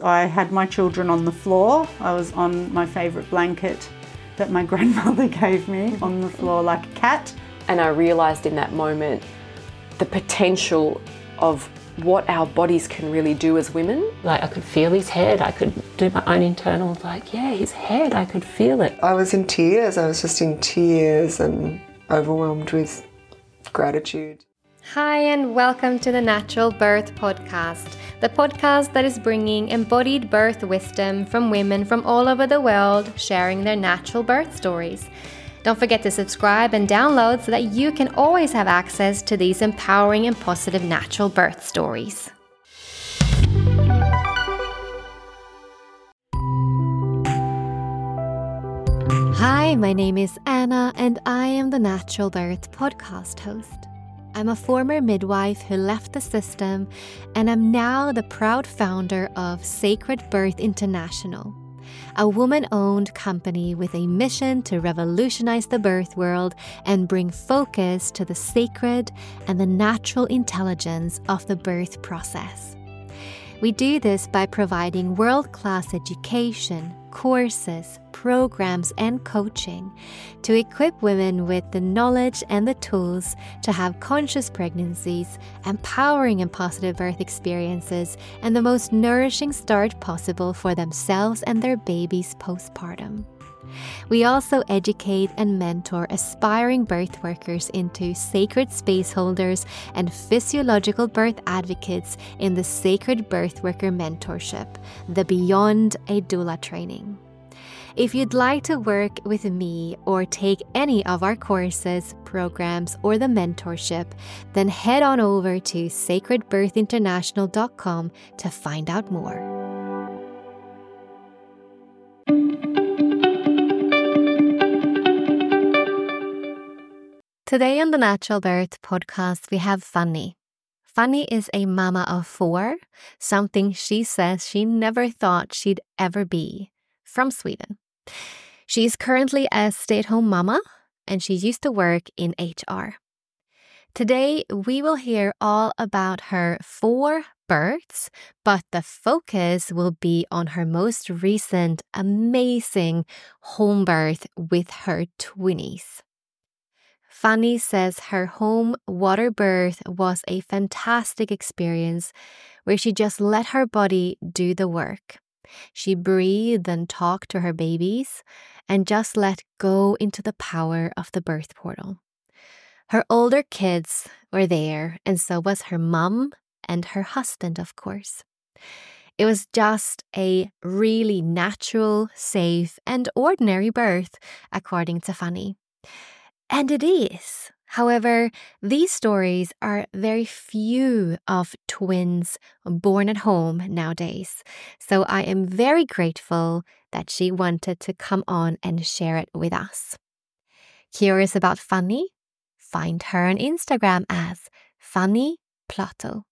I had my children on the floor. I was on my favourite blanket that my grandmother gave me on the floor like a cat. And I realised in that moment the potential of what our bodies can really do as women. Like I could feel his head, I could do my own internal, like, yeah, his head, I could feel it. I was in tears, I was just in tears and overwhelmed with gratitude. Hi and welcome to the Natural Birth Podcast, the podcast that is bringing embodied birth wisdom from women from all over the world sharing their natural birth stories. Don't forget to subscribe and download so that you can always have access to these empowering and positive natural birth stories. Hi, my name is Anna and I am the Natural Birth Podcast host. I'm a former midwife who left the system, and I'm now the proud founder of Sacred Birth International, a woman-owned company with a mission to revolutionize the birth world and bring focus to the sacred and the natural intelligence of the birth process. We do this by providing world-class education, courses, programs, and coaching to equip women with the knowledge and the tools to have conscious pregnancies, empowering and positive birth experiences, and the most nourishing start possible for themselves and their babies postpartum. We also educate and mentor aspiring birth workers into sacred space holders and physiological birth advocates in the Sacred Birth Worker Mentorship, the Beyond a Doula training. If you'd like to work with me or take any of our courses, programs, or the mentorship, then head on over to sacredbirthinternational.com to find out more. Today on the Natural Birth Podcast, we have Fanny. Fanny is a mama of 4, something she says she never thought she'd ever be, from Sweden. She's currently a stay-at-home mama, and she used to work in HR. Today, we will hear all about her 4 births, but the focus will be on her most recent amazing home birth with her twinnies. Fanny says her home water birth was a fantastic experience where she just let her body do the work. She breathed and talked to her babies and just let go into the power of the birth portal. Her older kids were there, and so was her mum and her husband, of course. It was just a really natural, safe, and ordinary birth, according to Fanny. And it is. However, these stories are very few of twins born at home nowadays. So I am very grateful that she wanted to come on and share it with us. Curious about Fanny? Find her on Instagram as Fanny Plato.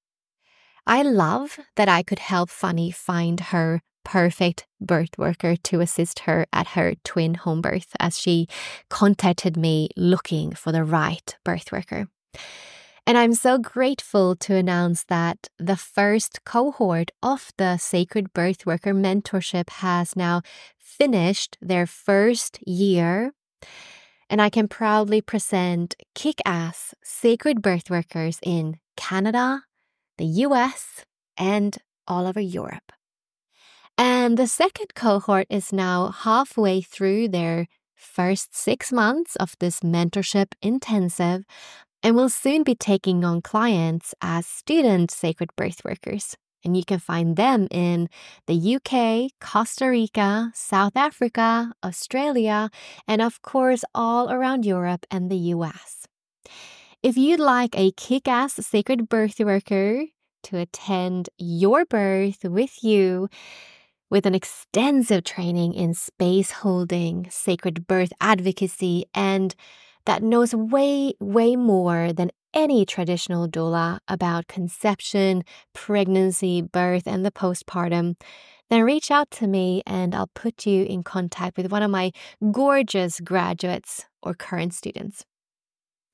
I love that I could help Fanny find her perfect birth worker to assist her at her twin home birth, as she contacted me looking for the right birth worker. And I'm so grateful to announce that the first cohort of the Sacred Birth Worker Mentorship has now finished their first year, and I can proudly present kick-ass sacred birth workers in Canada, the US, and all over Europe. And the second cohort is now halfway through their first 6 months of this mentorship intensive and will soon be taking on clients as student sacred birth workers. And you can find them in the UK, Costa Rica, South Africa, Australia, and of course all around Europe and the US. If you'd like a kick-ass sacred birth worker to attend your birth with you, with an extensive training in space holding, sacred birth advocacy, and that knows way, way more than any traditional doula about conception, pregnancy, birth, and the postpartum, then reach out to me and I'll put you in contact with one of my gorgeous graduates or current students.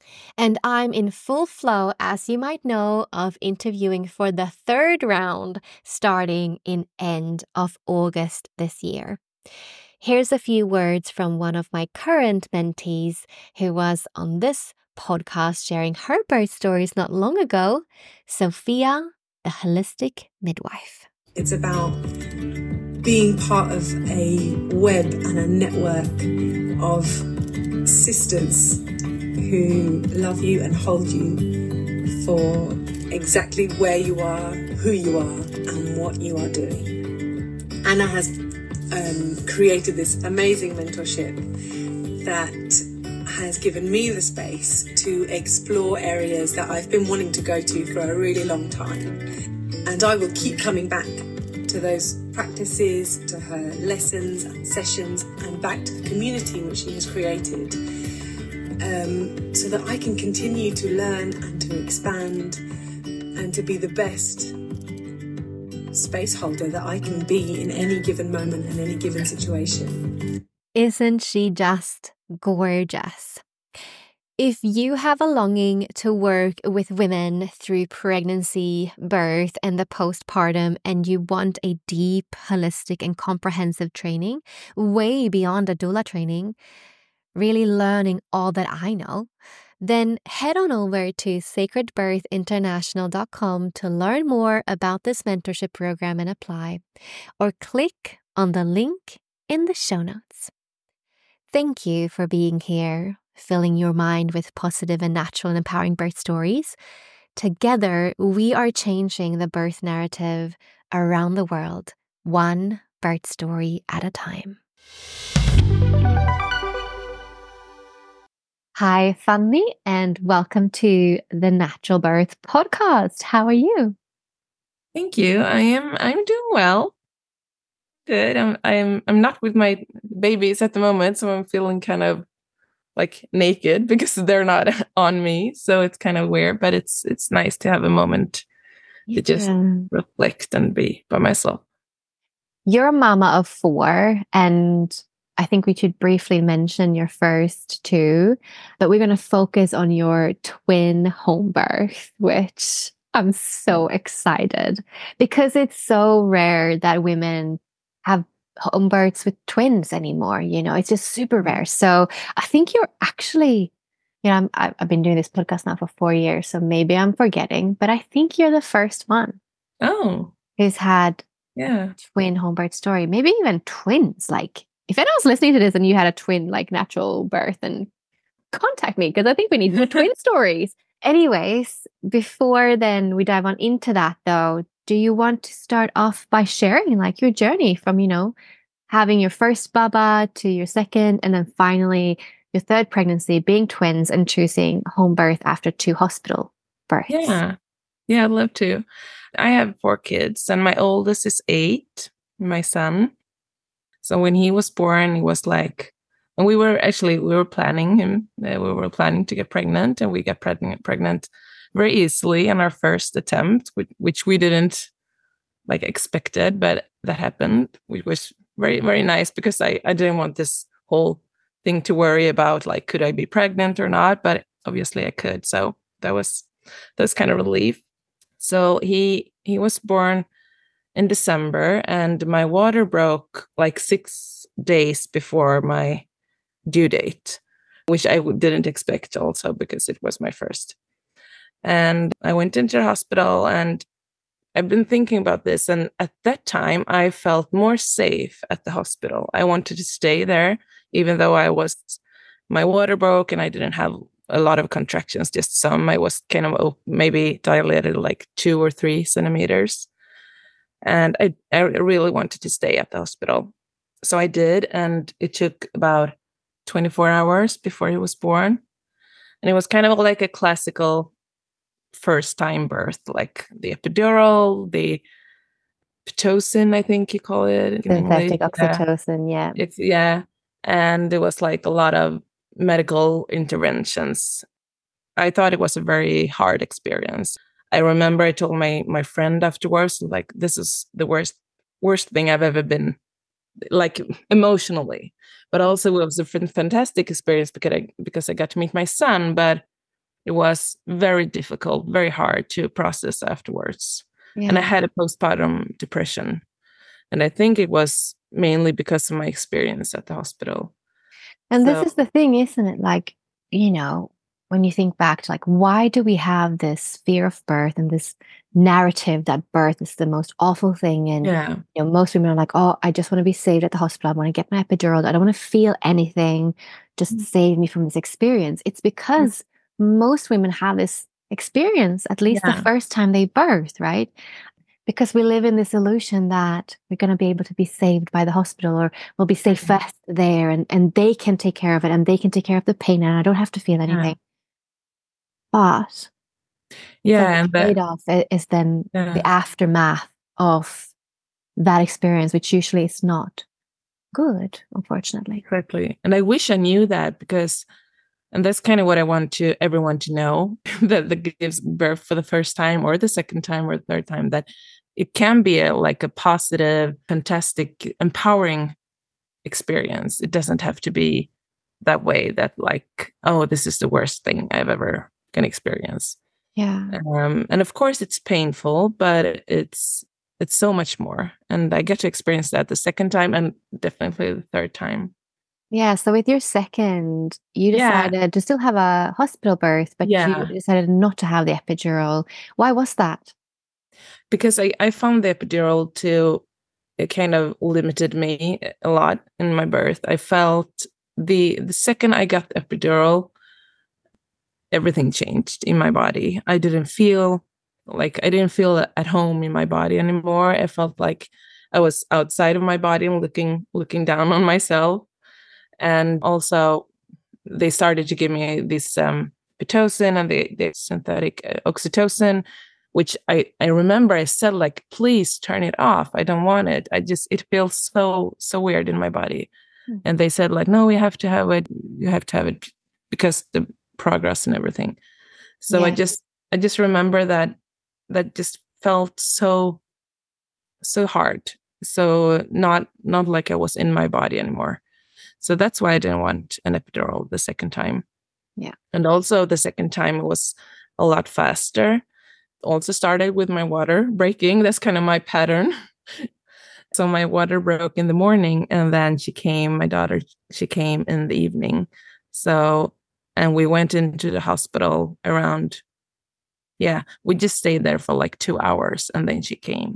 And I'm in full flow, as you might know, of interviewing for the third round starting in end of August this year. Here's a few words from one of my current mentees who was on this podcast sharing her birth stories not long ago, Sophia, the holistic midwife. It's about being part of a web and a network of sisters who love you and hold you for exactly where you are, who you are, and what you are doing. Anna has created this amazing mentorship that has given me the space to explore areas that I've been wanting to go to for a really long time. And I will keep coming back to those practices, to her lessons and sessions, and back to the community which she has created, so that I can continue to learn and to expand and to be the best space holder that I can be in any given moment and any given situation. Isn't she just gorgeous? If you have a longing to work with women through pregnancy, birth, and the postpartum, and you want a deep, holistic, and comprehensive training, way beyond a doula training, really learning all that I know, then head on over to sacredbirthinternational.com to learn more about this mentorship program and apply, or click on the link in the show notes. Thank you for being here, filling your mind with positive and natural and empowering birth stories. Together, we are changing the birth narrative around the world, one birth story at a time. Hi, Fanny, and welcome to the Natural Birth Podcast. How are you? Thank you. I'm doing well. Good. I'm not with my babies at the moment, so I'm feeling kind of like naked because they're not on me. So it's kind of weird, but it's nice to have a moment to just reflect and be by myself. You're a mama of 4, and I think we should briefly mention your first 2, but we're going to focus on your twin home birth, which I'm so excited because it's so rare that women have home births with twins anymore. You know, it's just super rare. So I think you're actually, you know, I've been doing this podcast now for 4 years, so maybe I'm forgetting, but I think you're the first one who's had twin home birth story, maybe even twins. Like, if anyone's listening to this and you had a twin, like natural birth, then contact me because I think we need more twin stories. Anyways, before then we dive on into that though, do you want to start off by sharing like your journey from, you know, having your first baba to your second and then finally your third pregnancy, being twins and choosing home birth after 2 hospital births? Yeah, I'd love to. I have 4 kids and my oldest is 8, my son. So when he was born, it was like, and we were planning him. We were planning to get pregnant, and we got pregnant very easily on our first attempt, which we didn't like expected, but that happened, which was very, very nice because I didn't want this whole thing to worry about, like, could I be pregnant or not? But obviously I could. So that was kind of relief. So he was born in December, and my water broke like 6 days before my due date, which I didn't expect also because it was my first. And I went into the hospital, and I've been thinking about this. And at that time, I felt more safe at the hospital. I wanted to stay there, even though my water broke and I didn't have a lot of contractions, just some. I was kind of maybe dilated like 2 or 3 centimeters. And I really wanted to stay at the hospital. So I did, and it took about 24 hours before he was born. And it was kind of like a classical first-time birth, like the epidural, the Pitocin, I think you call it. Synthetic oxytocin, yeah. And there was like a lot of medical interventions. I thought it was a very hard experience. I remember I told my friend afterwards, like, this is the worst thing I've ever been, like, emotionally. But also it was a fantastic experience because I got to meet my son. But it was very difficult, very hard to process afterwards. Yeah. And I had a postpartum depression. And I think it was mainly because of my experience at the hospital. And So- this is the thing, isn't it? Like, you know, when you think back to like, why do we have this fear of birth and this narrative that birth is the most awful thing? And, yeah, you know, most women are like, oh, I just want to be saved at the hospital. I want to get my epidural. I don't want to feel anything. Just save me from this experience. It's because most women have this experience, at least the Yeah. first time they birth, right? Because we live in this illusion that we're going to be able to be saved by the hospital, or we'll be safe first there, and they can take care of it, and they can take care of the pain, and I don't have to feel anything. But yeah, the trade-off is then Yeah. the aftermath of that experience, which usually is not good, unfortunately. exactly. And I wish I knew that, because, and that's kind of what I want everyone to know, that gives birth for the first time or the second time or the third time, that it can be like a positive, fantastic, empowering experience. It doesn't have to be that way, that like, oh, this is the worst thing I've ever can experience. Yeah. And of course it's painful, but it's so much more. And I get to experience that the second time and definitely the third time. Yeah. So with your second, you Yeah. decided to still have a hospital birth, but Yeah. you decided not to have the epidural. Why was that? Because I found the epidural it kind of limited me a lot in my birth. I felt the second I got the epidural, everything changed in my body. I didn't feel at home in my body anymore. I felt like I was outside of my body and looking down on myself. And also they started to give me this Pitocin and the synthetic oxytocin, which I remember I said, like, please turn it off. I don't want it. It feels so weird in my body. And they said, like, no, you have to have it because the progress and everything. So Yeah. I just remember that just felt so hard. So not like I was in my body anymore. So that's why I didn't want an epidural the second time. Yeah. And also the second time it was a lot faster. Also started with my water breaking. That's kind of my pattern. So my water broke in the morning, and then my daughter came in the evening. So, and we went into the hospital around, we just stayed there for like 2 hours, and then she came.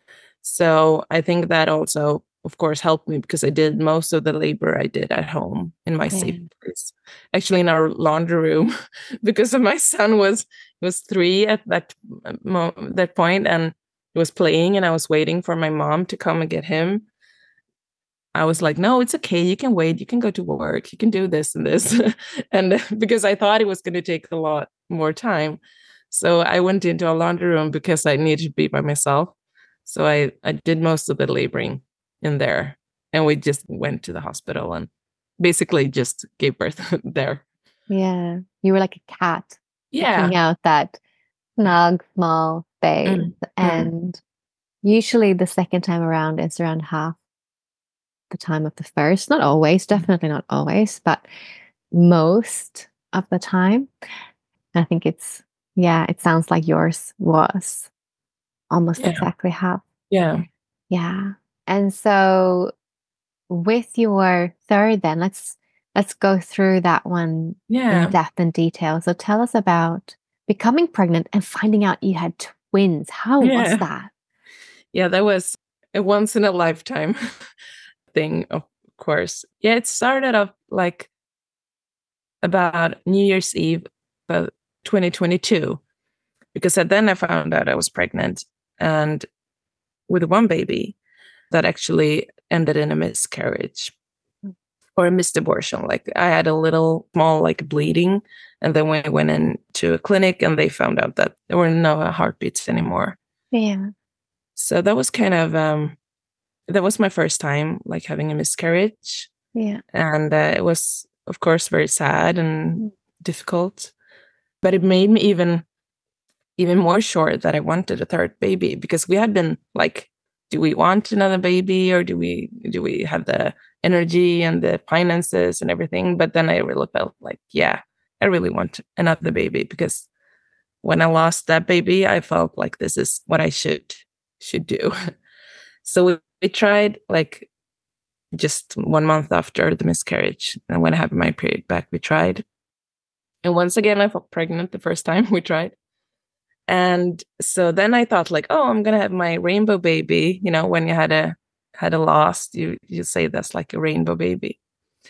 So I think that also, of course, helped me, because I did most of the labor I did at home in my safe place, actually in our laundry room, because my son was 3 at that point, and he was playing, and I was waiting for my mom to come and get him. I was like, no, it's okay. You can wait. You can go to work. You can do this and this. And because I thought it was going to take a lot more time. So I went into a laundry room because I needed to be by myself. So I did most of the laboring in there. And we just went to the hospital and basically just gave birth there. Yeah. You were like a cat Yeah. picking out that snug, small space. And usually the second time around, it's around half the time of the first. Not always, definitely not always, but most of the time. I think it sounds like yours was almost exactly half. Yeah. Yeah. And so with your third then, let's go through that one in depth and detail. So tell us about becoming pregnant and finding out you had twins. How was that? Yeah, that was a once in a lifetime thing, of course. Yeah, it started off like about New Year's Eve, about 2022, because then I found out I was pregnant, and with one baby that actually ended in a miscarriage or a missed abortion. Like, I had a little small like bleeding, and then when I went into a clinic and they found out that there were no heartbeats anymore. Yeah. So that was kind of that was my first time like having a miscarriage. Yeah. And it was, of course, very sad and difficult, but it made me even more sure that I wanted a third baby, because we had been like, do we want another baby, or do we have the energy and the finances and everything? But then I really felt like, yeah, I really want another baby, because when I lost that baby, I felt like this is what I should do. So we tried, like, just 1 month after the miscarriage, and when I had my period back, we tried. And once again, I felt pregnant the first time we tried. And so then I thought, like, oh, I'm gonna have my rainbow baby. You know, when you had a loss, you say that's like a rainbow baby.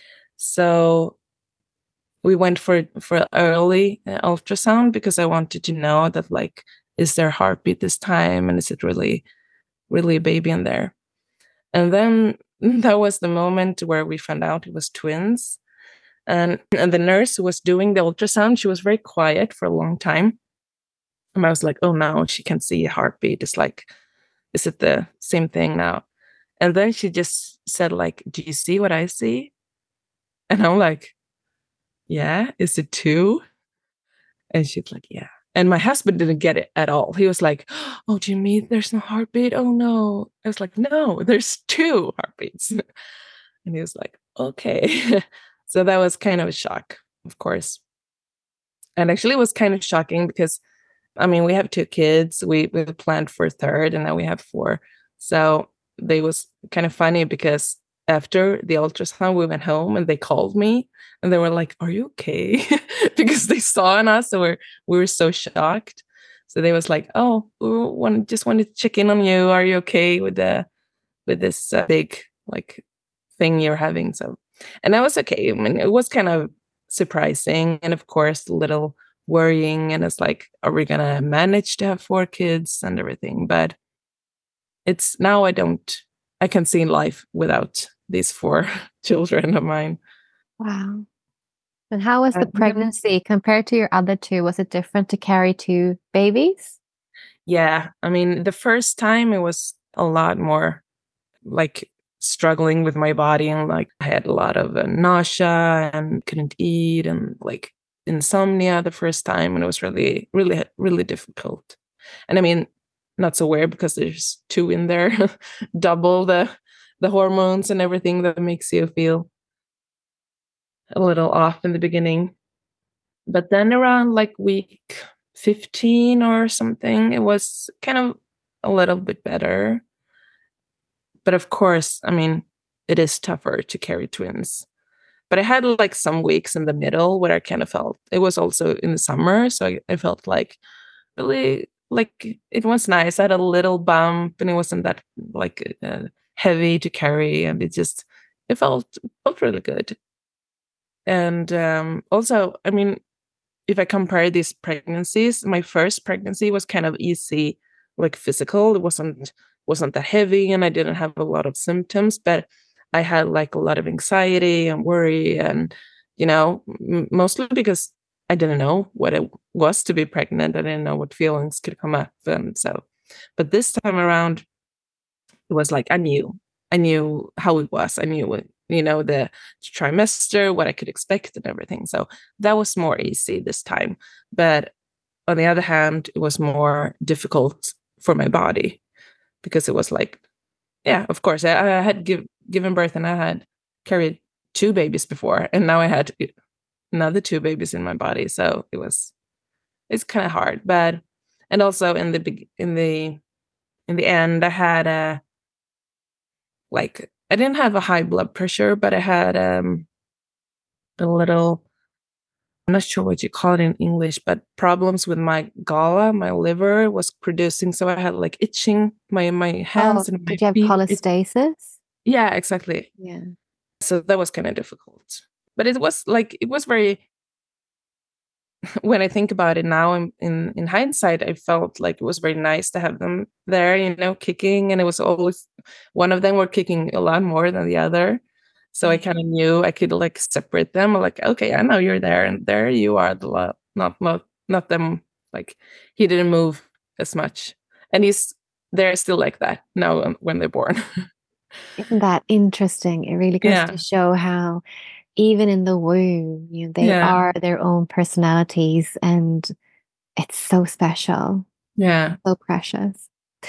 So we went for early ultrasound, because I wanted to know that, like, is there heartbeat this time, and is it really a baby in there? And then that was the moment where we found out it was twins. And the nurse who was doing the ultrasound, she was very quiet for a long time. And I was like, oh no, she can see a heartbeat. It's like, is it the same thing now? And then she just said, like, do you see what I see? And I'm like, yeah, is it two? And she's like, yeah. And my husband didn't get it at all. He was like, oh, do you mean there's no heartbeat? Oh no. I was like, no, there's two heartbeats. And he was like, okay. So that was kind of a shock, of course. And actually it was kind of shocking because, I mean, we have 2 kids. We planned for a third, and now we have 4. So they was kind of funny, because after the ultrasound, we went home and they called me and they were like, are you okay? Because they saw in us, so we were so shocked. So they was like, oh, we just wanted to check in on you. Are you okay with this big, like, thing you're having? So, and I was okay. I mean, it was kind of surprising, and of course a little worrying, and it's like, are we gonna manage to have 4 kids and everything? But it's now I can see life without these 4 children of mine. Wow. And how was the pregnancy compared to your other 2? Was it different to carry 2 babies? Yeah, I mean, the first time it was a lot more like struggling with my body, and like I had a lot of nausea and couldn't eat, and like insomnia the first time, and it was really, really, really difficult. And I mean, not so weird, because there's 2 in there, double the hormones and everything that makes you feel a little off in the beginning. But then around like week 15 or something, it was kind of a little bit better. But of course, I mean, it is tougher to carry twins. But I had like some weeks in the middle where I kind of felt, it was also in the summer, so I felt like really, like, it was nice. I had a little bump, and it wasn't that like heavy to carry, and it felt really good. And also, I mean, if I compare these pregnancies, my first pregnancy was kind of easy, like physical. It wasn't that heavy, and I didn't have a lot of symptoms, but I had like a lot of anxiety and worry, and you know, mostly because I didn't know what it was to be pregnant. I didn't know what feelings could come up, and so. But this time around, it was like I knew how it was. I knew what, you know, the trimester, what I could expect, and everything. So that was more easy this time. But on the other hand, it was more difficult for my body, because it was like, yeah, of course, I had given birth, and I had carried 2 babies before, and now I had another 2 babies in my body. So it's kind of hard. But, and also in the end, I had like, I didn't have a high blood pressure, but I had a little, I'm not sure what you call it in English, but problems with my galla, my liver was producing. So I had like itching my hands and my did you have feet. cholestasis? Yeah, exactly. Yeah. So that was kind of difficult. But it was very, when I think about it now in hindsight, I felt like it was very nice to have them there, you know, kicking. And it was always, one of them were kicking a lot more than the other. So I kind of knew I could like separate them. Like, okay, I know you're there, and there you are, not them. Like, he didn't move as much, and they're still like that now when they're born. Isn't that interesting? It really goes to show how even in the womb, you know, they are their own personalities, and it's so special. Yeah. So precious.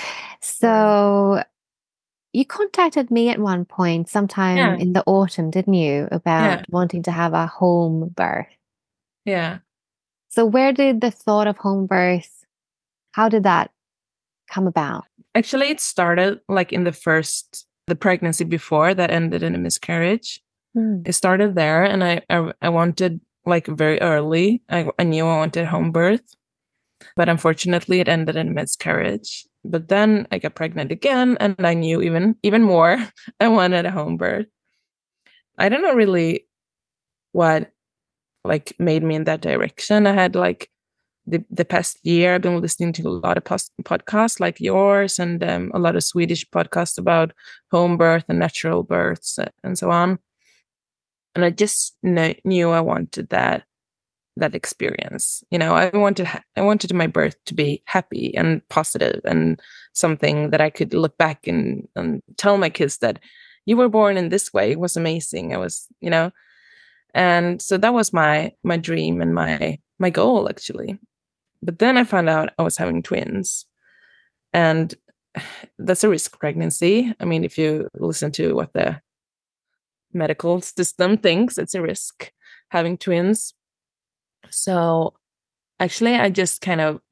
So you contacted me at one point sometime in the autumn, didn't you, about wanting to have a home birth? Yeah. So where did the thought of home birth, how did that come about? Actually, it started like in the pregnancy before that ended in a miscarriage. It started there, and I wanted, like, very early, I knew I wanted home birth, but unfortunately it ended in miscarriage. But then I got pregnant again, and I knew even more I wanted a home birth. I don't know really what like made me in that direction. I had like the past year I've been listening to a lot of podcasts like yours, and a lot of Swedish podcasts about home birth and natural births and so on. And I just knew I wanted that experience. I wanted my birth to be happy and positive, and something that I could look back and tell my kids that you were born in this way. It was amazing. And so that was my dream and my goal, actually. But then I found out I was having twins, and that's a risk pregnancy. I mean, if you listen to what the medical system thinks, it's a risk having twins. So actually, I just kind of,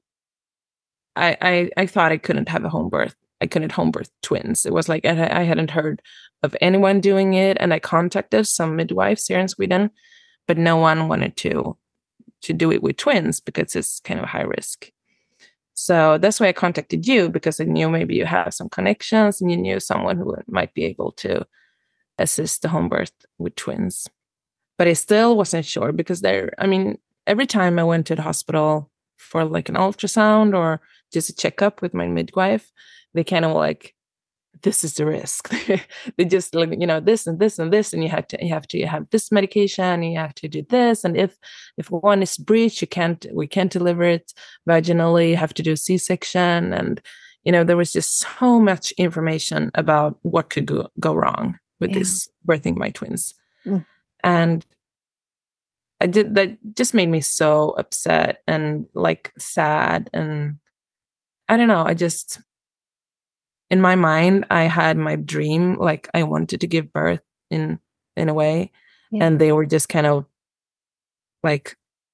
I thought I couldn't have a home birth. I couldn't home birth twins. It was like I hadn't heard of anyone doing it, and I contacted some midwives here in Sweden, but no one wanted to do it with twins because it's kind of high risk. So that's why I contacted you, because I knew maybe you have some connections and you knew someone who might be able to assist the home birth with twins. But I still wasn't sure, because every time I went to the hospital for like an ultrasound or just a checkup with my midwife, they kind of like, this is the risk. They just like, this and this and this, and you have to have this medication, and you have to do this, and if one is breached, we can't deliver it vaginally. You have to do C-section, and there was just so much information about what could go wrong with this birthing my twins, and that just made me so upset and like sad, and I don't know. In my mind, I had my dream, like I wanted to give birth in a way, and they were just kind of like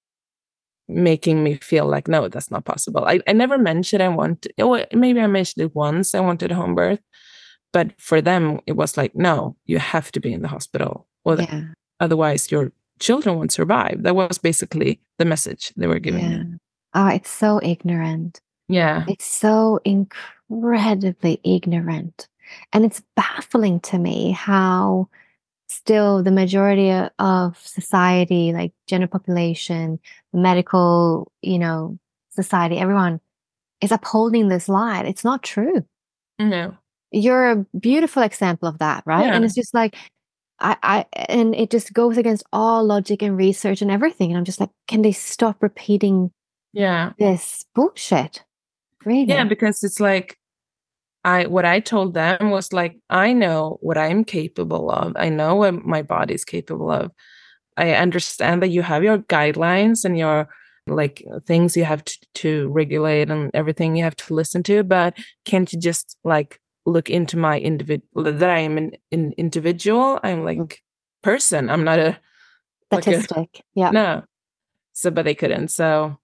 making me feel like, no, that's not possible. I never mentioned maybe I mentioned it once, I wanted a home birth, but for them, it was like, no, you have to be in the hospital, or otherwise your children won't survive. That was basically the message they were giving me. Oh, it's so ignorant. Yeah. It's so incredibly ignorant. And it's baffling to me how still the majority of society, like general population, medical, society, everyone is upholding this lie. It's not true. No. You're a beautiful example of that, right? Yeah. And it's just like, and it just goes against all logic and research and everything. And I'm just like, can they stop repeating this bullshit? Really? Yeah, because it's like, what I told them was like, I know what I'm capable of. I know what my body's capable of. I understand that you have your guidelines and your like things you have to regulate and everything you have to listen to, but can't you just like look into my that I am an individual? I'm like person. I'm not a statistic. Yeah. No. So, but they couldn't. So.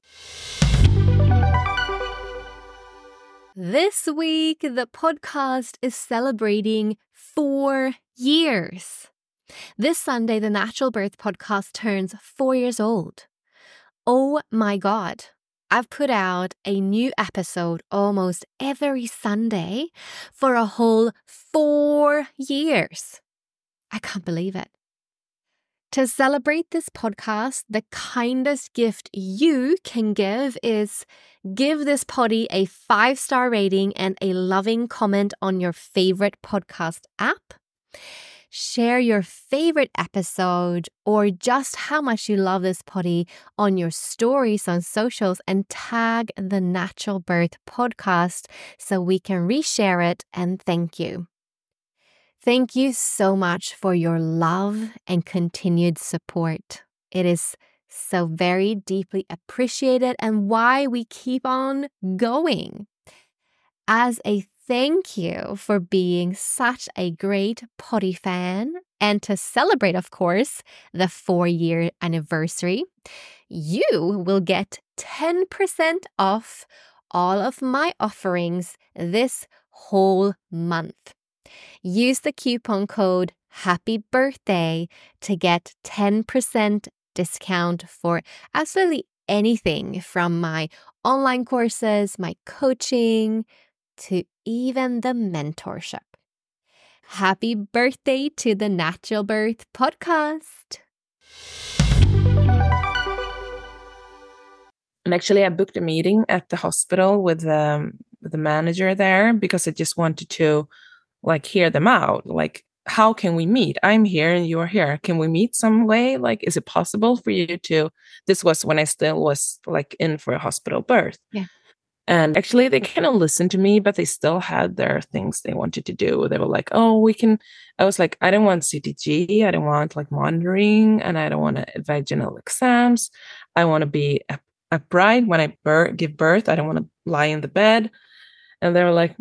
This week, the podcast is celebrating 4 years. This Sunday, the Natural Birth Podcast turns 4 years old. Oh my God. I've put out a new episode almost every Sunday for a whole 4 years. I can't believe it. To celebrate this podcast, the kindest gift you can give is give this poddy a 5-star rating and a loving comment on your favorite podcast app. Share your favorite episode or just how much you love this poddy on your stories on socials and tag the Natural Birth Podcast so we can reshare it and thank you. Thank you so much for your love and continued support. It is so very deeply appreciated and why we keep on going. As a thank you for being such a great potty fan. And to celebrate, of course, the 4-year anniversary, you will get 10% off all of my offerings this whole month. Use the coupon code Happy Birthday to get 10% discount for absolutely anything from my online courses, my coaching, to even the mentorship. Happy birthday to the Natural Birth Podcast. And actually, I booked a meeting at the hospital with the manager there because I just wanted to like hear them out. Like, how can we meet? I'm here and you're here. Can we meet some way? Like, is it possible for you to? This was when I still was like in for a hospital birth. Yeah. And actually, they kind of listened to me, but they still had their things they wanted to do. They were like, oh, we can. I was like, I don't want CTG. I don't want like monitoring, and I don't want vaginal exams. I want to be upright when I give birth. I don't want to lie in the bed. And they were like,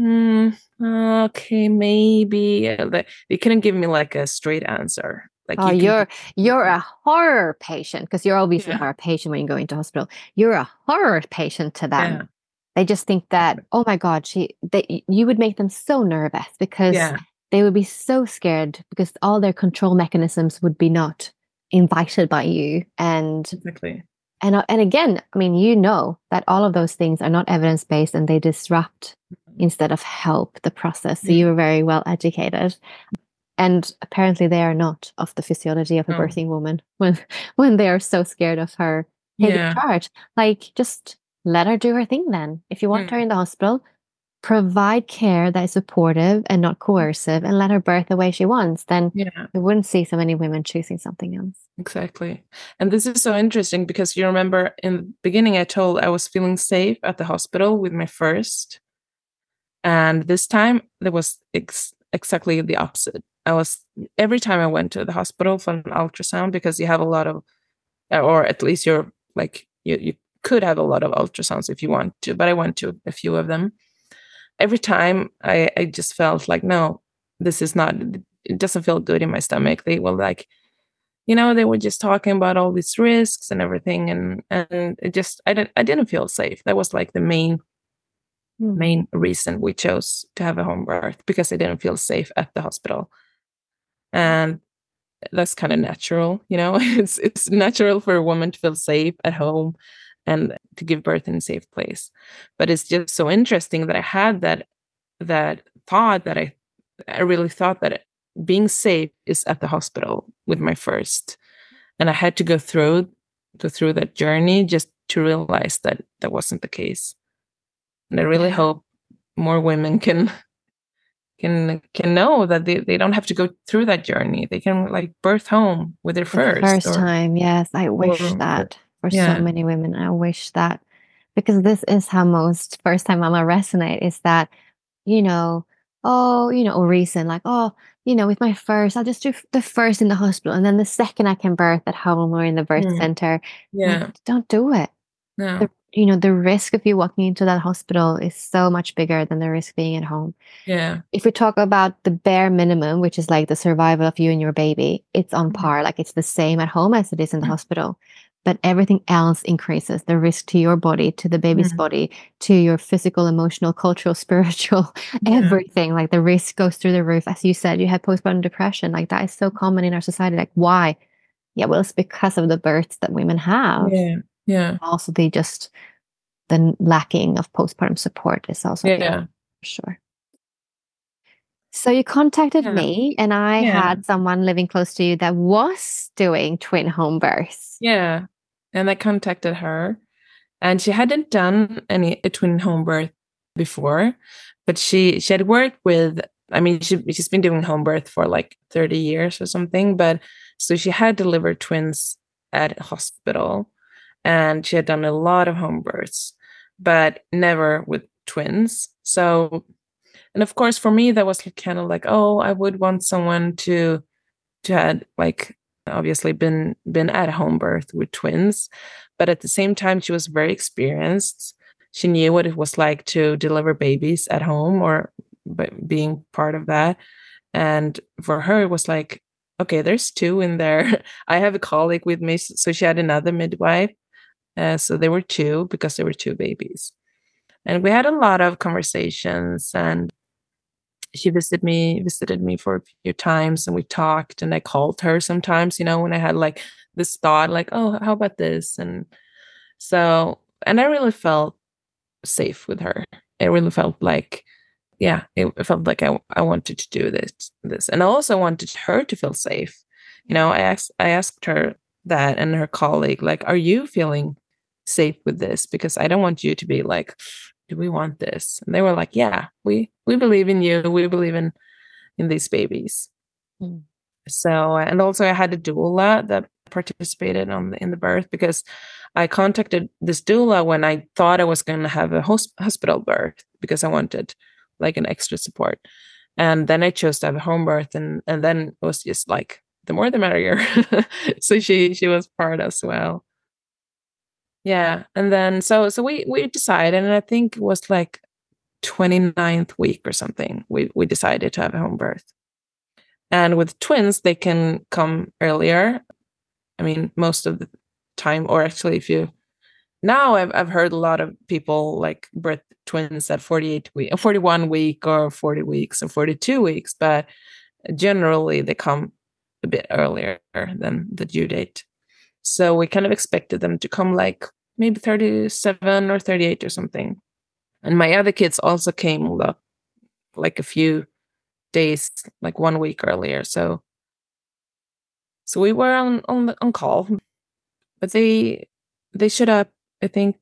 okay, maybe. They couldn't give me like a straight answer. Like, oh, you're a horror patient, because you're obviously a horror patient when you go into hospital. You're a horror patient to them. Yeah. They just think that, oh my God, you would make them so nervous because they would be so scared because all their control mechanisms would be not invited by you. And exactly. And again, I mean, you know that all of those things are not evidence-based and they disrupt instead of help the process. So you were very well educated. And apparently they are not of the physiology of a birthing woman when they are so scared of her taking charge. Like, just let her do her thing then. If you want her in the hospital, provide care that is supportive and not coercive, and let her birth the way she wants. Then we wouldn't see so many women choosing something else. Exactly. And this is so interesting because you remember in the beginning I told I was feeling safe at the hospital with my first. And this time there was exactly the opposite. Every time I went to the hospital for an ultrasound, because you have a lot of, or at least you're like, you could have a lot of ultrasounds if you want to, but I went to a few of them. Every time I just felt like, no, this is not, it doesn't feel good in my stomach. They were like, they were just talking about all these risks and everything. And it just, I didn't feel safe. That was like the main reason we chose to have a home birth, because I didn't feel safe at the hospital. And that's kind of natural, it's natural for a woman to feel safe at home and to give birth in a safe place. But it's just so interesting that I had that thought, that I really thought that being safe is at the hospital with my first. And I had to go through that journey just to realize that that wasn't the case. And I really hope more women can know that they don't have to go through that journey. They can like birth home with their first time. Yes, I wish that for so many women. I wish that, because this is how most first-time mama resonate, is that, or reason like, with my first, I'll just do the first in the hospital, and then the second I can birth at home or in the birth center. Like, don't do it. No. The risk of you walking into that hospital is so much bigger than the risk being at home. Yeah. If we talk about the bare minimum, which is like the survival of you and your baby, it's on par. Like, it's the same at home as it is in the hospital. But everything else increases. The risk to your body, to the baby's body, to your physical, emotional, cultural, spiritual, everything. Like, the risk goes through the roof. As you said, you had postpartum depression. Like, that is so common in our society. Like, why? Yeah, well, it's because of the births that women have. Yeah. Also, the lacking of postpartum support is also for sure. So you contacted me, and I had someone living close to you that was doing twin home births. Yeah. And I contacted her, and she hadn't done a twin home birth before, but she had worked with, she's been doing home birth for like 30 years or something, but so she had delivered twins at a hospital, and she had done a lot of home births, but never with twins. So, and of course, for me, that was kind of like, oh, I would want someone to had like obviously been at home birth with twins, but at the same time, she was very experienced. She knew what it was like to deliver babies at home or being part of that. And for her, it was like, okay, there's two in there. I have a colleague with me, so she had another midwife. So there were two because there were two babies. And we had a lot of conversations, and she visited me for a few times, and we talked, and I called her sometimes, when I had like this thought, like, oh, how about this? And so, and I really felt safe with her. It really felt like, yeah, it felt like I wanted to do this. And I also wanted her to feel safe. I asked her that, and her colleague, like, are you feeling safe with this? Because I don't want you to be like, do we want this? And they were like, yeah, we believe in you. We believe in these babies. Mm. So, and also I had a doula that participated in the birth, because I contacted this doula when I thought I was going to have a hospital birth, because I wanted like an extra support. And then I chose to have a home birth, and then it was just like, the more the merrier. So she was part as well. Yeah. And then so we decided, and I think it was like 29th week or something, we decided to have a home birth. And with twins, they can come earlier. I mean, most of the time, or actually now I've heard a lot of people like birth twins at 41 week or 40 weeks or 42 weeks, but generally they come a bit earlier than the due date. So we kind of expected them to come like maybe 37 or 38 or something. And my other kids also came like a few days, like 1 week earlier. So we were on call, but they showed up, I think,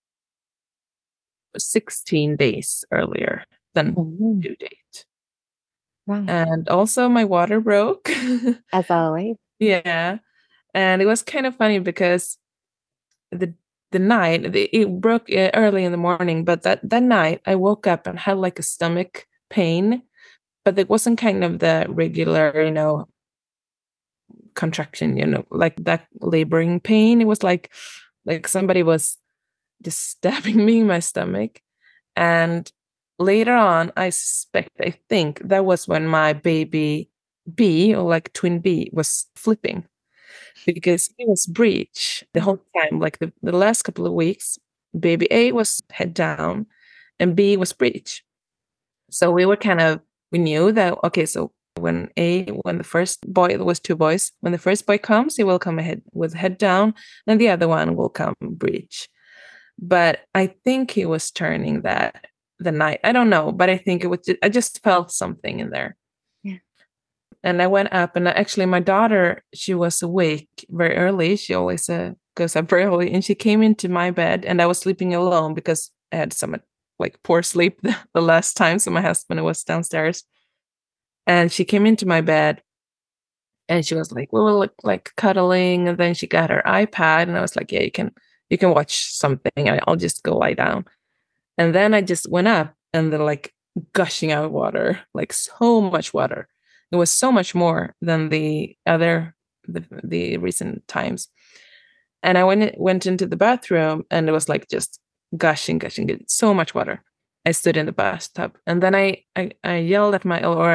16 days earlier than due date. Wow. And also my water broke. As always. Yeah. And it was kind of funny because the night it broke early in the morning, but that night I woke up and had like a stomach pain, but it wasn't kind of the regular, contraction, like that laboring pain. It was like somebody was just stabbing me in my stomach. And later on, I think that was when my baby B, or like twin B, was flipping, because he was breech the whole time. Like the last couple of weeks, baby A was head down and B was breech. So we knew that, okay, so when the first boy, there was two boys, when the first boy comes, he will come ahead with head down, and the other one will come breech. But I think he was turning that the night. I don't know, but I think I just felt something in there. Yeah. And I went up, and actually my daughter, she was awake very early. She always goes up very early, and she came into my bed, and I was sleeping alone because I had some like poor sleep the last time. So my husband was downstairs, and she came into my bed, and she was like, we were like cuddling, and then she got her iPad, and I was like, yeah, you can watch something. I'll just go lie down. And then I just went up, and they're like gushing out water, like so much water. It was so much more than the recent times. And I went into the bathroom, and it was like just gushing, so much water. I stood in the bathtub, and then I yelled at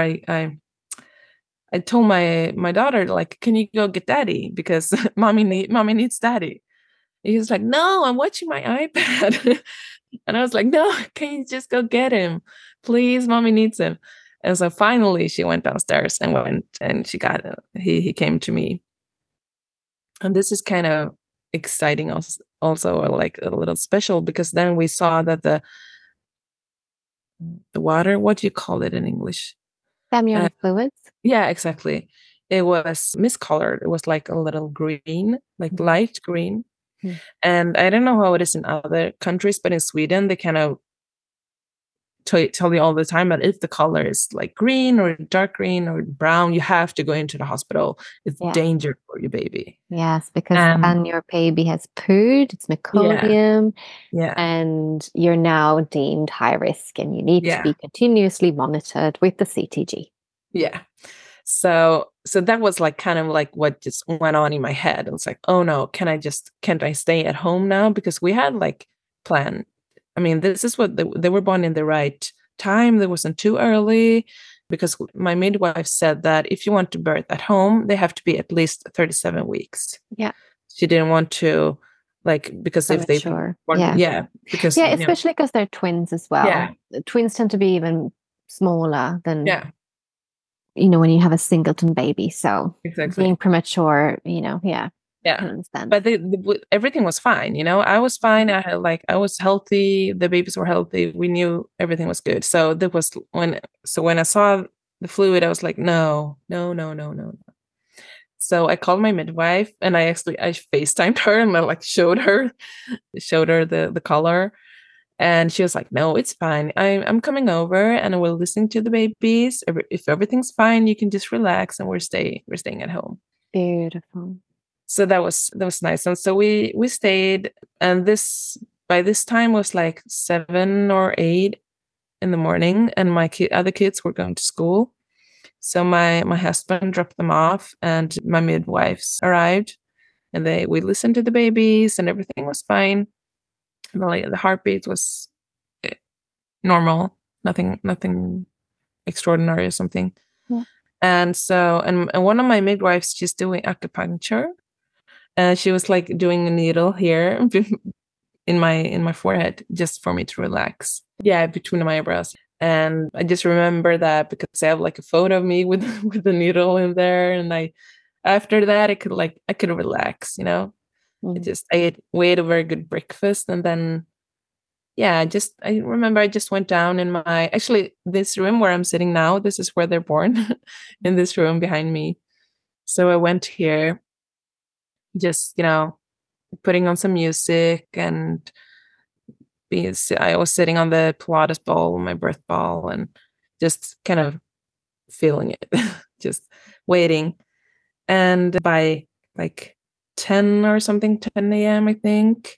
I told my daughter, like, can you go get daddy, because mommy needs daddy. And he was like, no, I'm watching my iPad. And I was like, no, can you just go get him, please? Mommy needs him. And so finally she went downstairs and she got him. He came to me. And this is kind of exciting also, like a little special, because then we saw that the water, what do you call it in English? Amniotic fluids. Yeah, exactly. It was miscolored. It was like a little green, like light green. Mm. And I don't know how it is in other countries, but in Sweden, they kind of tell you all the time that if the color is like green or dark green or brown, you have to go into the hospital. It's danger for your baby. Yes, because then your baby has pooed, it's meconium, and you're now deemed high risk, and you need to be continuously monitored with the CTG. Yeah. So that was like kind of like what just went on in my head. It was like, oh no, can't I stay at home now? Because we had like planned. I mean, this is what they were born in the right time that wasn't too early, because my midwife said that if you want to birth at home, they have to be at least 37 weeks. Yeah. She didn't want to, like, because if they sure. because especially because they're twins as well. Yeah. Twins tend to be even smaller than when you have a singleton baby. So being premature, I understand. But everything was fine. I was fine. I was healthy. The babies were healthy. We knew everything was good. So that was when I saw the fluid, I was like, no. So I called my midwife, and I FaceTimed her and I showed her the color, and she was like, no, it's fine. I'm coming over and we'll listen to the babies. If everything's fine, you can just relax, and we're staying at home. Beautiful. So that was nice. And so we stayed, and by this time was like 7 or 8 in the morning, and my other kids were going to school. So my husband dropped them off, and my midwives arrived, and we listened to the babies, and everything was fine. The heartbeat was normal, nothing extraordinary or something. Yeah. And so, and one of my midwives, she's doing acupuncture, and she was like doing a needle here in my forehead just for me to relax. Yeah, between my eyebrows. And I just remember that because I have like a photo of me with the needle in there, and after that I could relax, I ate a very good breakfast, and then I remember I just went down in this room where I'm sitting now. This is where they're born, in this room behind me. So I went here, just putting on some music, and I was sitting on the Pilates ball, my birth ball, and just kind of feeling it, just waiting. And by like 10 or something, 10 a.m., I think,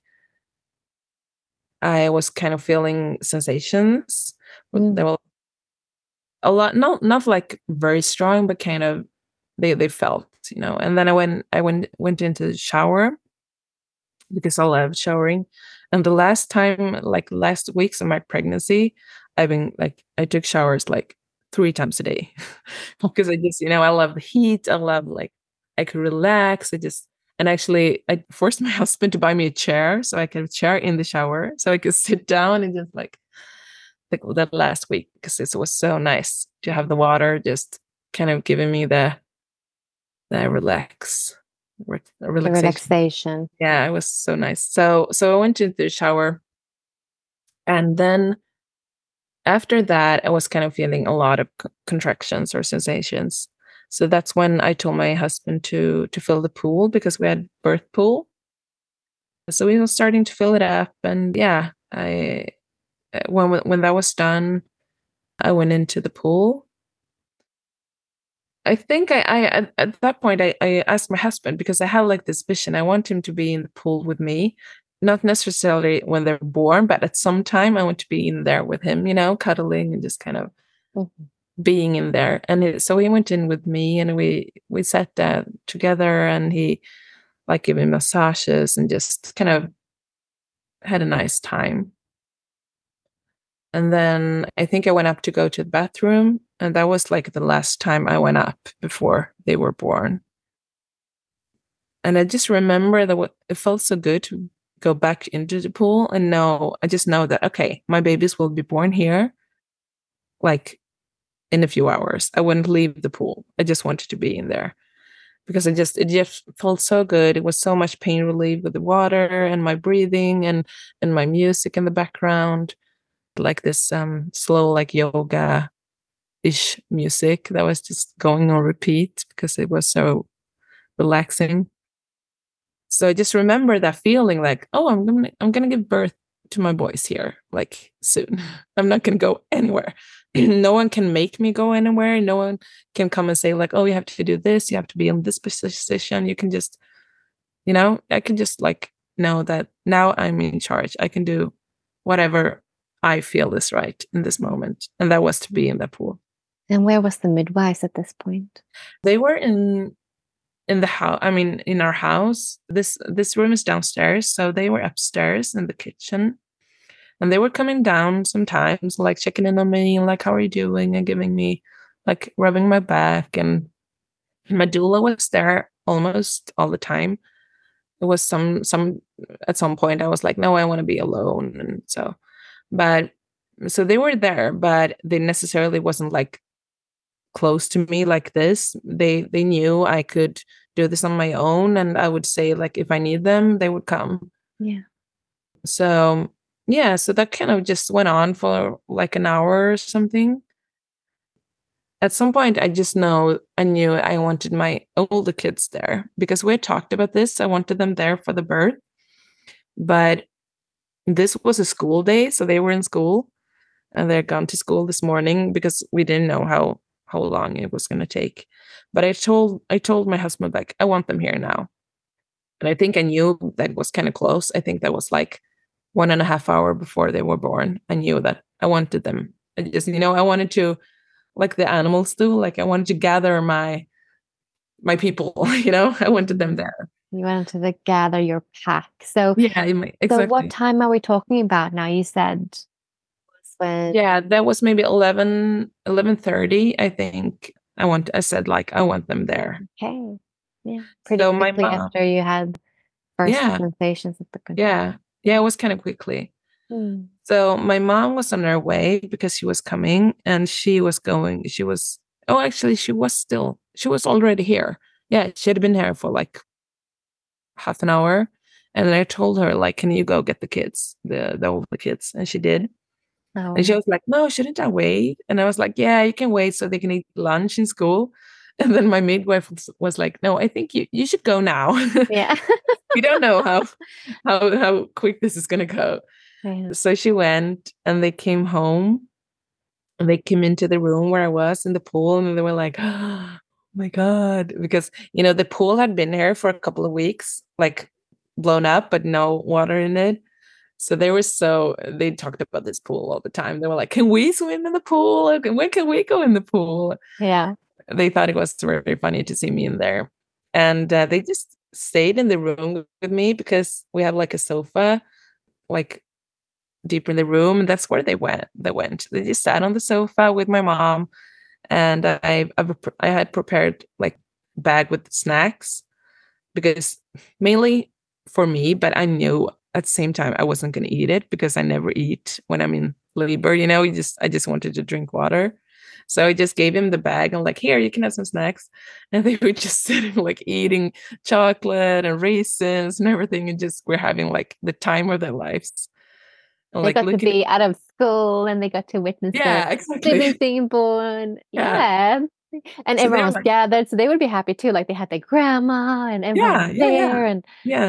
I was kind of feeling sensations. There were a lot, not like very strong, but kind of they felt, And then I went into the shower, because I love showering. And the last weeks of my pregnancy, I took showers like 3 times a day, because I just, I love the heat. I love I could relax. And actually I forced my husband to buy me a chair, so I could have a chair in the shower, so I could sit down and just that last week, because it was so nice to have the water just kind of giving me the relaxation. Yeah, it was so nice. So I went into the shower, and then after that I was kind of feeling a lot of contractions or sensations. So that's when I told my husband to fill the pool, because we had birth pool. So we were starting to fill it up, and when that was done, I went into the pool. I think I at that point I asked my husband, because I had like this vision. I want him to be in the pool with me, not necessarily when they're born, but at some time I want to be in there with him, cuddling and just kind of being in there. And so he went in with me, and we sat down together, and he gave me massages and just kind of had a nice time. And then I think I went up to go to the bathroom, and that was like the last time I went up before they were born. And I just remember that it felt so good to go back into the pool and I just know that, okay, my babies will be born here, in a few hours. I wouldn't leave the pool. I just wanted to be in there, because it just felt so good. It was so much pain relief with the water and my breathing and my music in the background, like this slow yoga-ish music that was just going on repeat because it was so relaxing. So I just remember that feeling oh, I'm gonna give birth to my boys here soon. I'm not gonna go anywhere. No one can make me go anywhere. No one can come and say oh, you have to do this, you have to be in this position. You can just, I can just know that now I'm in charge. I can do whatever I feel is right in this moment. And that was to be in the pool. And where was the midwives at this point? They were in the house. I mean, in our house. This room is downstairs, so they were upstairs in the kitchen. And they were coming down sometimes, like checking in on me, and like, how are you doing? And giving me, like, rubbing my back. And my doula was there almost all the time. It was some at some point I was like, no, I want to be alone. And so they were there, but they necessarily wasn't like close to me like this. They knew I could do this on my own, and I would say, like, if I need them, they would come. Yeah. So yeah, so that kind of just went on for like an hour or something. At some point, I knew I wanted my older kids there, because we had talked about this. I wanted them there for the birth, but this was a school day, so they were in school, and they're gone to school this morning because we didn't know how long it was going to take. But I told my husband, like, I want them here now, and I think I knew that was kind of close. I think that was like 1.5 hours before they were born. I knew that I wanted them. I just, I wanted to, like the animals do, like I wanted to gather my people, I wanted them there. You wanted to gather your pack. So yeah, exactly. So what time are we talking about now? You said when... Yeah, that was maybe 11:30, I think. I said, like, I want them there. Okay. Yeah. Pretty quickly after you had first sensations of the contraction. Yeah, it was kind of quickly. So my mom was on her way because she was coming, and she was already here. Yeah, she had been here for like half an hour. And then I told her, like, can you go get the kids, the older kids? And she did. Oh. And she was like, no, shouldn't I wait? And I was like, yeah, you can wait so they can eat lunch in school. And then my midwife was like, no, I think you should go now. Yeah. We don't know how quick this is going to go. Yeah. So she went, and they came home, and they came into the room where I was in the pool, and they were like, oh my God, because, the pool had been here for a couple of weeks, like blown up, but no water in it. So they talked about this pool all the time. They were like, can we swim in the pool? When can we go in the pool? Yeah. They thought it was very funny to see me in there. And they just stayed in the room with me, because we have like a sofa, like deeper in the room. And that's where they went. They just sat on the sofa with my mom. And I had prepared like bag with snacks, because mainly for me, but I knew at the same time I wasn't going to eat it, because I never eat when I'm in labor, I just wanted to drink water. So I just gave him the bag and like, here, you can have some snacks. And they were just sitting like eating chocolate and raisins and everything. And just we're having like the time of their lives. And, they got to be out of school, and they got to witness babies being born. Yeah. And so everyone was gathered, so they would be happy too. Like they had their grandma and everyone was there. And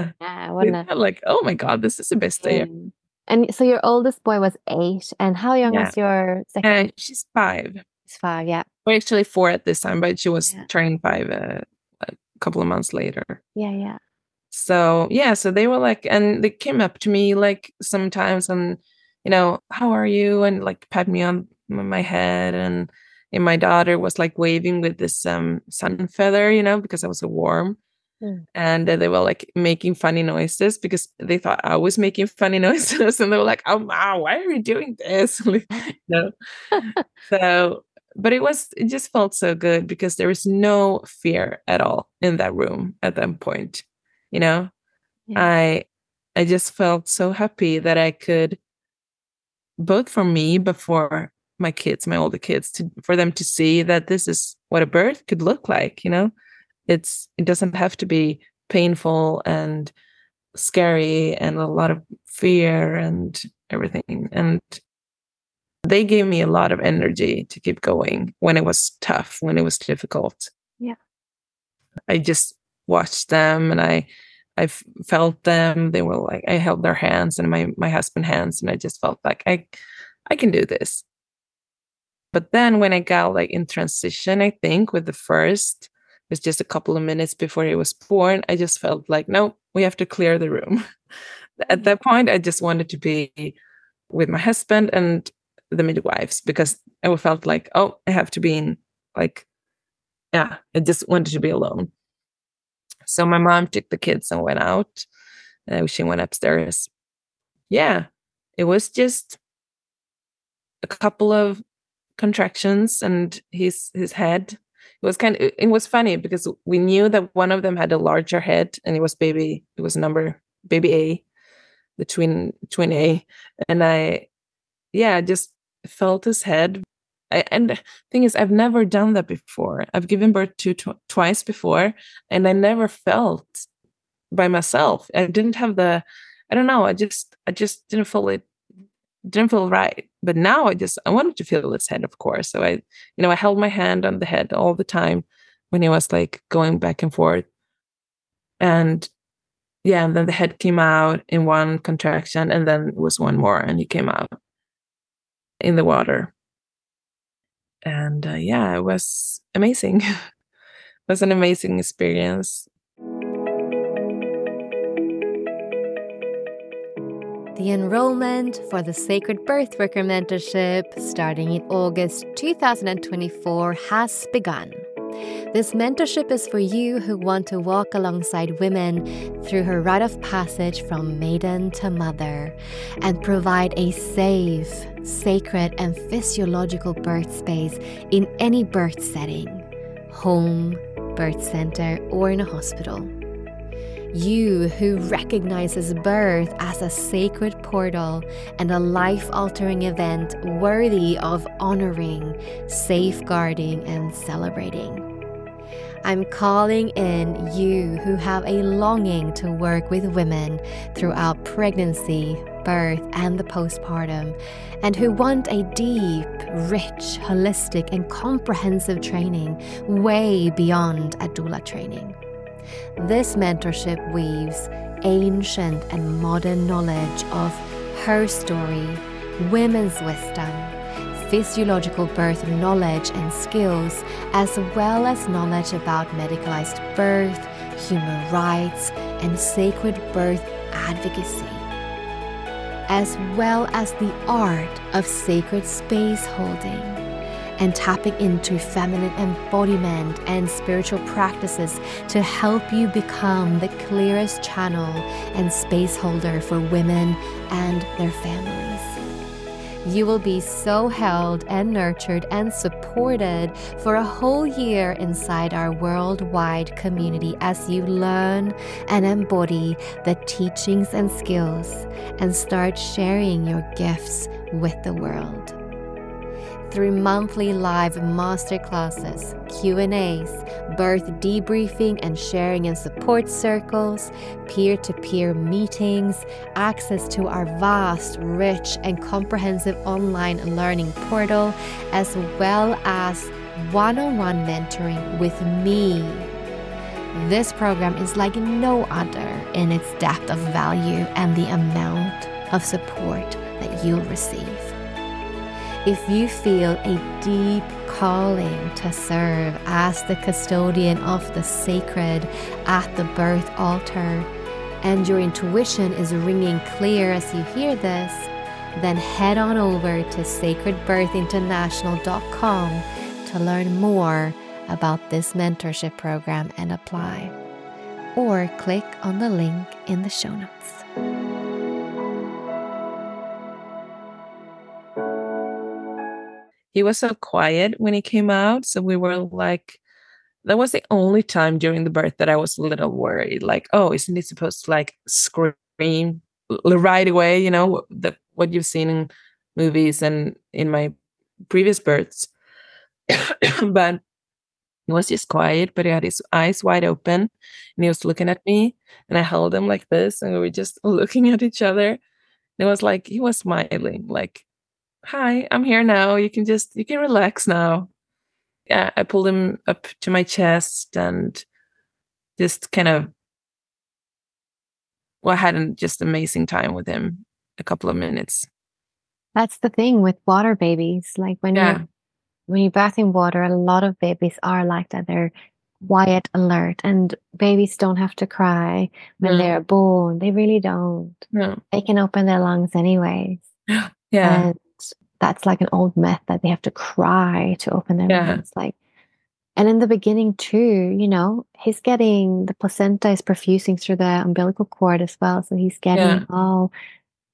like, oh my God, this is the best day. And so your oldest boy was 8, and how young was your second? She's 5. She's 5, yeah. We're actually 4 at this time, but she was turning 5 a couple of months later. Yeah. So so they were like, and they came up to me like sometimes, and how are you, and like pat me on my head, and my daughter was like waving with this sun feather, because I was so warm. And they were like making funny noises, because they thought I was making funny noises, and they were like, oh wow, why are you doing this? So, but it just felt so good, because there was no fear at all in that room at that point. I just felt so happy that I could, both for me, but for my kids, my older kids, for them to see that this is what a birth could look like. It doesn't have to be painful and scary and a lot of fear and everything. And they gave me a lot of energy to keep going when it was tough, when it was difficult. Yeah. I just watched them, and I felt them. They were like, I held their hands and my husband's hands, and I just felt like I can do this. But then when I got like in transition, I think with the first, it was just a couple of minutes before he was born, I just felt like, no, we have to clear the room. At that point, I just wanted to be with my husband and the midwives, because I felt like, oh, I have to be in like, I just wanted to be alone. So my mom took the kids and went out. She went upstairs. Yeah. it was just a couple of contractions, and his head. It was funny because we knew that one of them had a larger head, and it was baby A, the twin A. And I just felt his head. And the thing is, I've never done that before. I've given birth to twice before, and I never felt by myself. I didn't have I don't know, I just didn't feel it. Didn't feel right. But now I wanted to feel his head, of course. So I held my hand on the head all the time when he was like going back and forth. And and then the head came out in one contraction, and then it was one more, and he came out in the water. And it was amazing. It was an amazing experience. The enrollment for the Sacred Birthworker Mentorship, starting in August 2024, has begun. This mentorship is for you who want to walk alongside women through her rite of passage from maiden to mother and provide a safe, sacred, and physiological birth space in any birth setting, home, birth center, or in a hospital. You who recognizes birth as a sacred portal and a life-altering event worthy of honoring, safeguarding, and celebrating. I'm calling in you who have a longing to work with women throughout pregnancy, birth, and the postpartum, and who want a deep, rich, holistic, and comprehensive training way beyond a doula training. This mentorship weaves ancient and modern knowledge of her story, women's wisdom, physiological birth knowledge and skills, as well as knowledge about medicalized birth, human rights, and sacred birth advocacy, as well as the art of sacred space holding, and tapping into feminine embodiment and spiritual practices to help you become the clearest channel and space holder for women and their families. You will be so held and nurtured and supported for a whole year inside our worldwide community as you learn and embody the teachings and skills and start sharing your gifts with the world. Through monthly live masterclasses, Q&As, birth debriefing and sharing and support circles, peer-to-peer meetings, access to our vast, rich, and comprehensive online learning portal, as well as one-on-one mentoring with me. This program is like no other in its depth of value and the amount of support that you'll receive. If you feel a deep calling to serve as the custodian of the sacred at the birth altar, and your intuition is ringing clear as you hear this, then head on over to sacredbirthinternational.com to learn more about this mentorship program and apply. Or click on the link in the show notes. He was so quiet when he came out. So we were like, that was the only time during the birth that I was a little worried. Like, oh, isn't he supposed to like scream right away? You know, what you've seen in movies and in my previous births. But he was just quiet, but he had his eyes wide open and he was looking at me and I held him like this and we were just looking at each other. And it was like, he was smiling like, hi, I'm here now. You can relax now. Yeah, I pulled him up to my chest and just kind of, I had an just amazing time with him, a couple of minutes. That's the thing with water babies. Like when you bath in water, a lot of babies are like that. They're quiet, alert, and babies don't have to cry when they're born. They really don't. No. They can open their lungs anyways. Yeah. And that's like an old myth that they have to cry to open their mouths. Like, and in the beginning too, you know, the placenta is perfusing through the umbilical cord as well. So he's getting all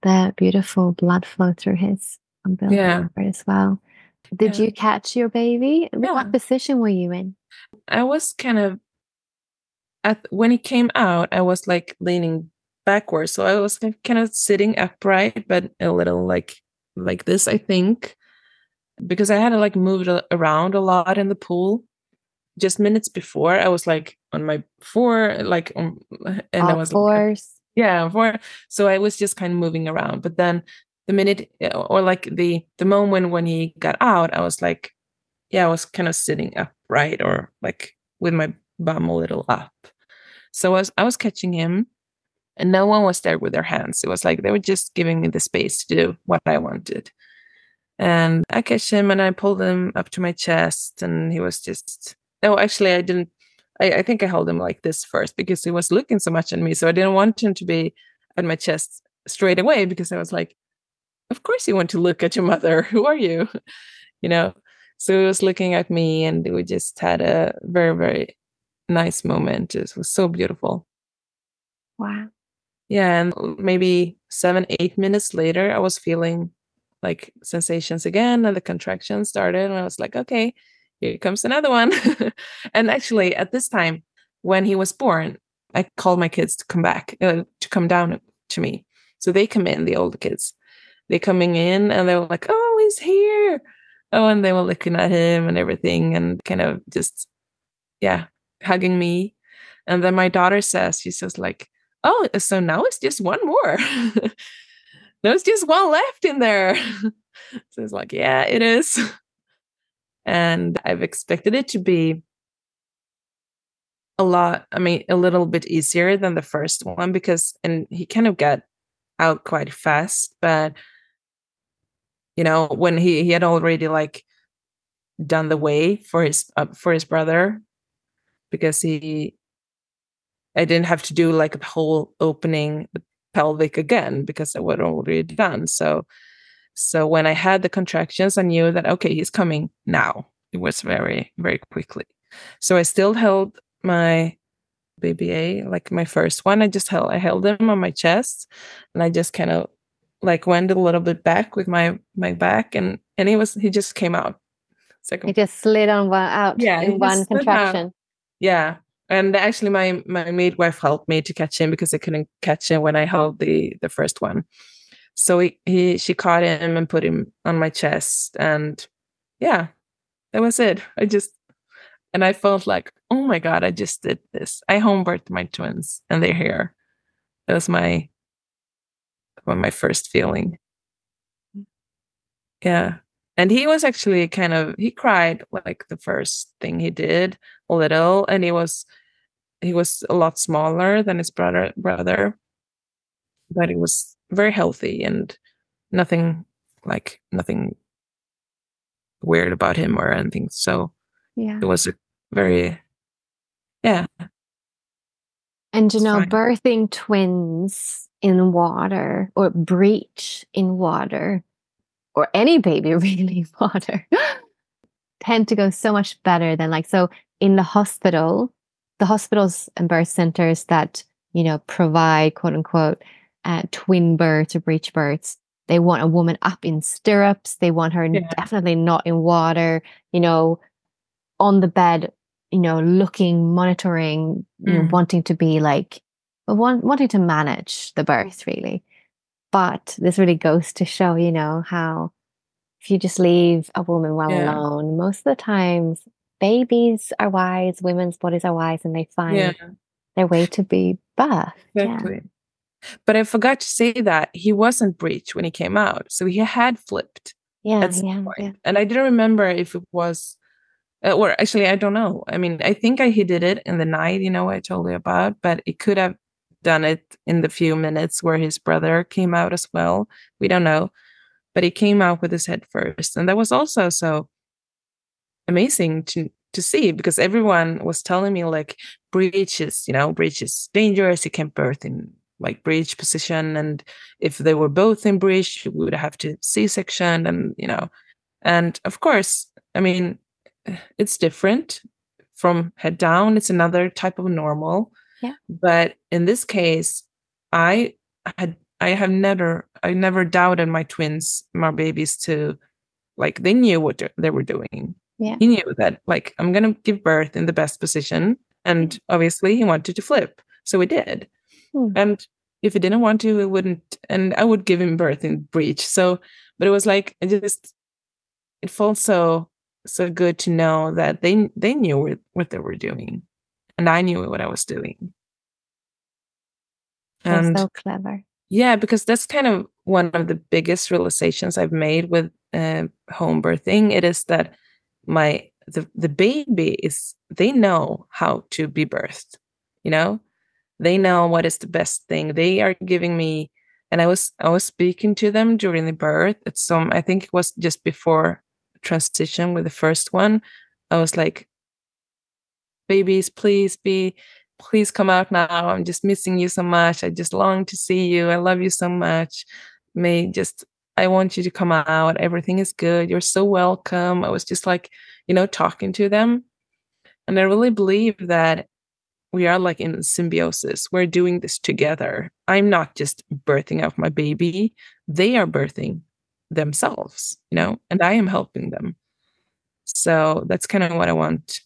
the beautiful blood flow through his umbilical cord as well. Did you catch your baby? Yeah. What position were you in? I was kind of when he came out, I was like leaning backwards, so I was kind of sitting upright, but a little like this, I think, because I had to like move around a lot in the pool. Just minutes before, I was like on my I was fours. Four. So I was just kind of moving around. But then the minute, or like the moment when he got out, I was like, I was kind of sitting upright, or like with my bum a little up. So I was catching him, and no one was there with their hands. It was like they were just giving me the space to do what I wanted. And I catch him, and I pulled him up to my chest, and he was just. No, actually, I didn't. I think I held him like this first because he was looking so much at me. So I didn't want him to be at my chest straight away, because I was like, of course you want to look at your mother. Who are you? So he was looking at me, and we just had a very, very nice moment. It was so beautiful. Wow. Yeah. And maybe 7-8 minutes later, I was feeling like sensations again, and the contractions started, and I was like, okay, here comes another one. And actually, at this time, when he was born, I called my kids to come back, to come down to me. So they come in, the older kids. They coming in, and they were like, oh, he's here. Oh, and they were looking at him and everything, and kind of just, hugging me. And then my daughter says, she says like, oh, so now it's just one more. There's just one left in there. So it's like, yeah, it is. And I've expected it to be a little bit easier than the first one, and he kind of got out quite fast. But, when he had already like done the way for his brother, because I didn't have to do like a whole opening the pelvic again, because I was already done. So when I had the contractions, I knew that, okay, he's coming now. It was very, very quickly. So I still held my BBA, like my first one. I held him on my chest, and I just kind of like went a little bit back with my back, and he just came out. He just slid out in one contraction. Out. Yeah. And actually my midwife helped me to catch him, because I couldn't catch him when I held the first one. So she caught him and put him on my chest, and that was it. And I felt like, oh my God, I just did this. I home birthed my twins, and they're here. That was my first feeling. Yeah. And he was actually he cried like the first thing he did a little, and he was a lot smaller than his brother, but he was very healthy, and nothing weird about him or anything. So it was a very, And birthing twins in water, or breech in water, or any baby really in water, tend to go so much better than so in the hospitals and birth centers that, provide quote unquote twin births or breech births. They want a woman up in stirrups. They want her definitely not in water, on the bed, looking, monitoring, wanting to be wanting to manage the birth really. But this really goes to show, how if you just leave a woman well alone, most of the times babies are wise, women's bodies are wise, and they find their way to be birthed. Exactly. Yeah. But I forgot to say that he wasn't breech when he came out. So he had flipped at some point. Yeah. And I didn't remember if it was, or actually, I don't know. I mean, I think he did it in the night, I told you about, but it could have done it in the few minutes where his brother came out as well. We don't know. But he came out with his head first. And that was also so amazing to see, because everyone was telling me like breech is dangerous. You can't birth in like breech position. And if they were both in breech, we would have to C-section, and, and of course, I mean, it's different from head down. It's another type of normal. Yeah. But in this case, I have never I never doubted my twins, my babies, to like, they knew what they were doing. Yeah. He knew that, like, I'm going to give birth in the best position. And obviously he wanted to flip. So he did. And if he didn't want to, he wouldn't. And I would give him birth in breech. So, but it was like, it felt so good to know that they knew what they were doing. And I knew what I was doing. And so clever. Yeah, because that's kind of one of the biggest realizations I've made with home birthing. It is that the baby they know how to be birthed, you know? They know what is the best thing. They are giving me, and I was speaking to them during the birth. I think it was just before transition with the first one. I was like, babies, please come out now. I'm just missing you so much. I just long to see you. I love you so much. I want you to come out. Everything is good. You're so welcome. I was just like, talking to them. And I really believe that we are like in symbiosis. We're doing this together. I'm not just birthing out my baby. They are birthing themselves, and I am helping them. So that's kind of what I want.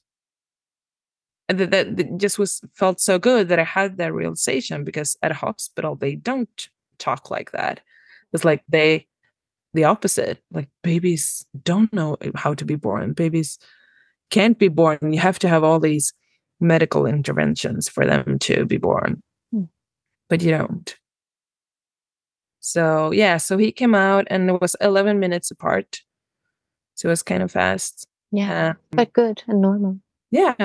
That just felt so good that I had that realization, because at a hospital, they don't talk like that. It's like the opposite. Like, babies don't know how to be born. Babies can't be born. You have to have all these medical interventions for them to be born. But you don't. So yeah, so he came out and it was 11 minutes apart. So it was kind of fast. Yeah, but good and normal. Yeah.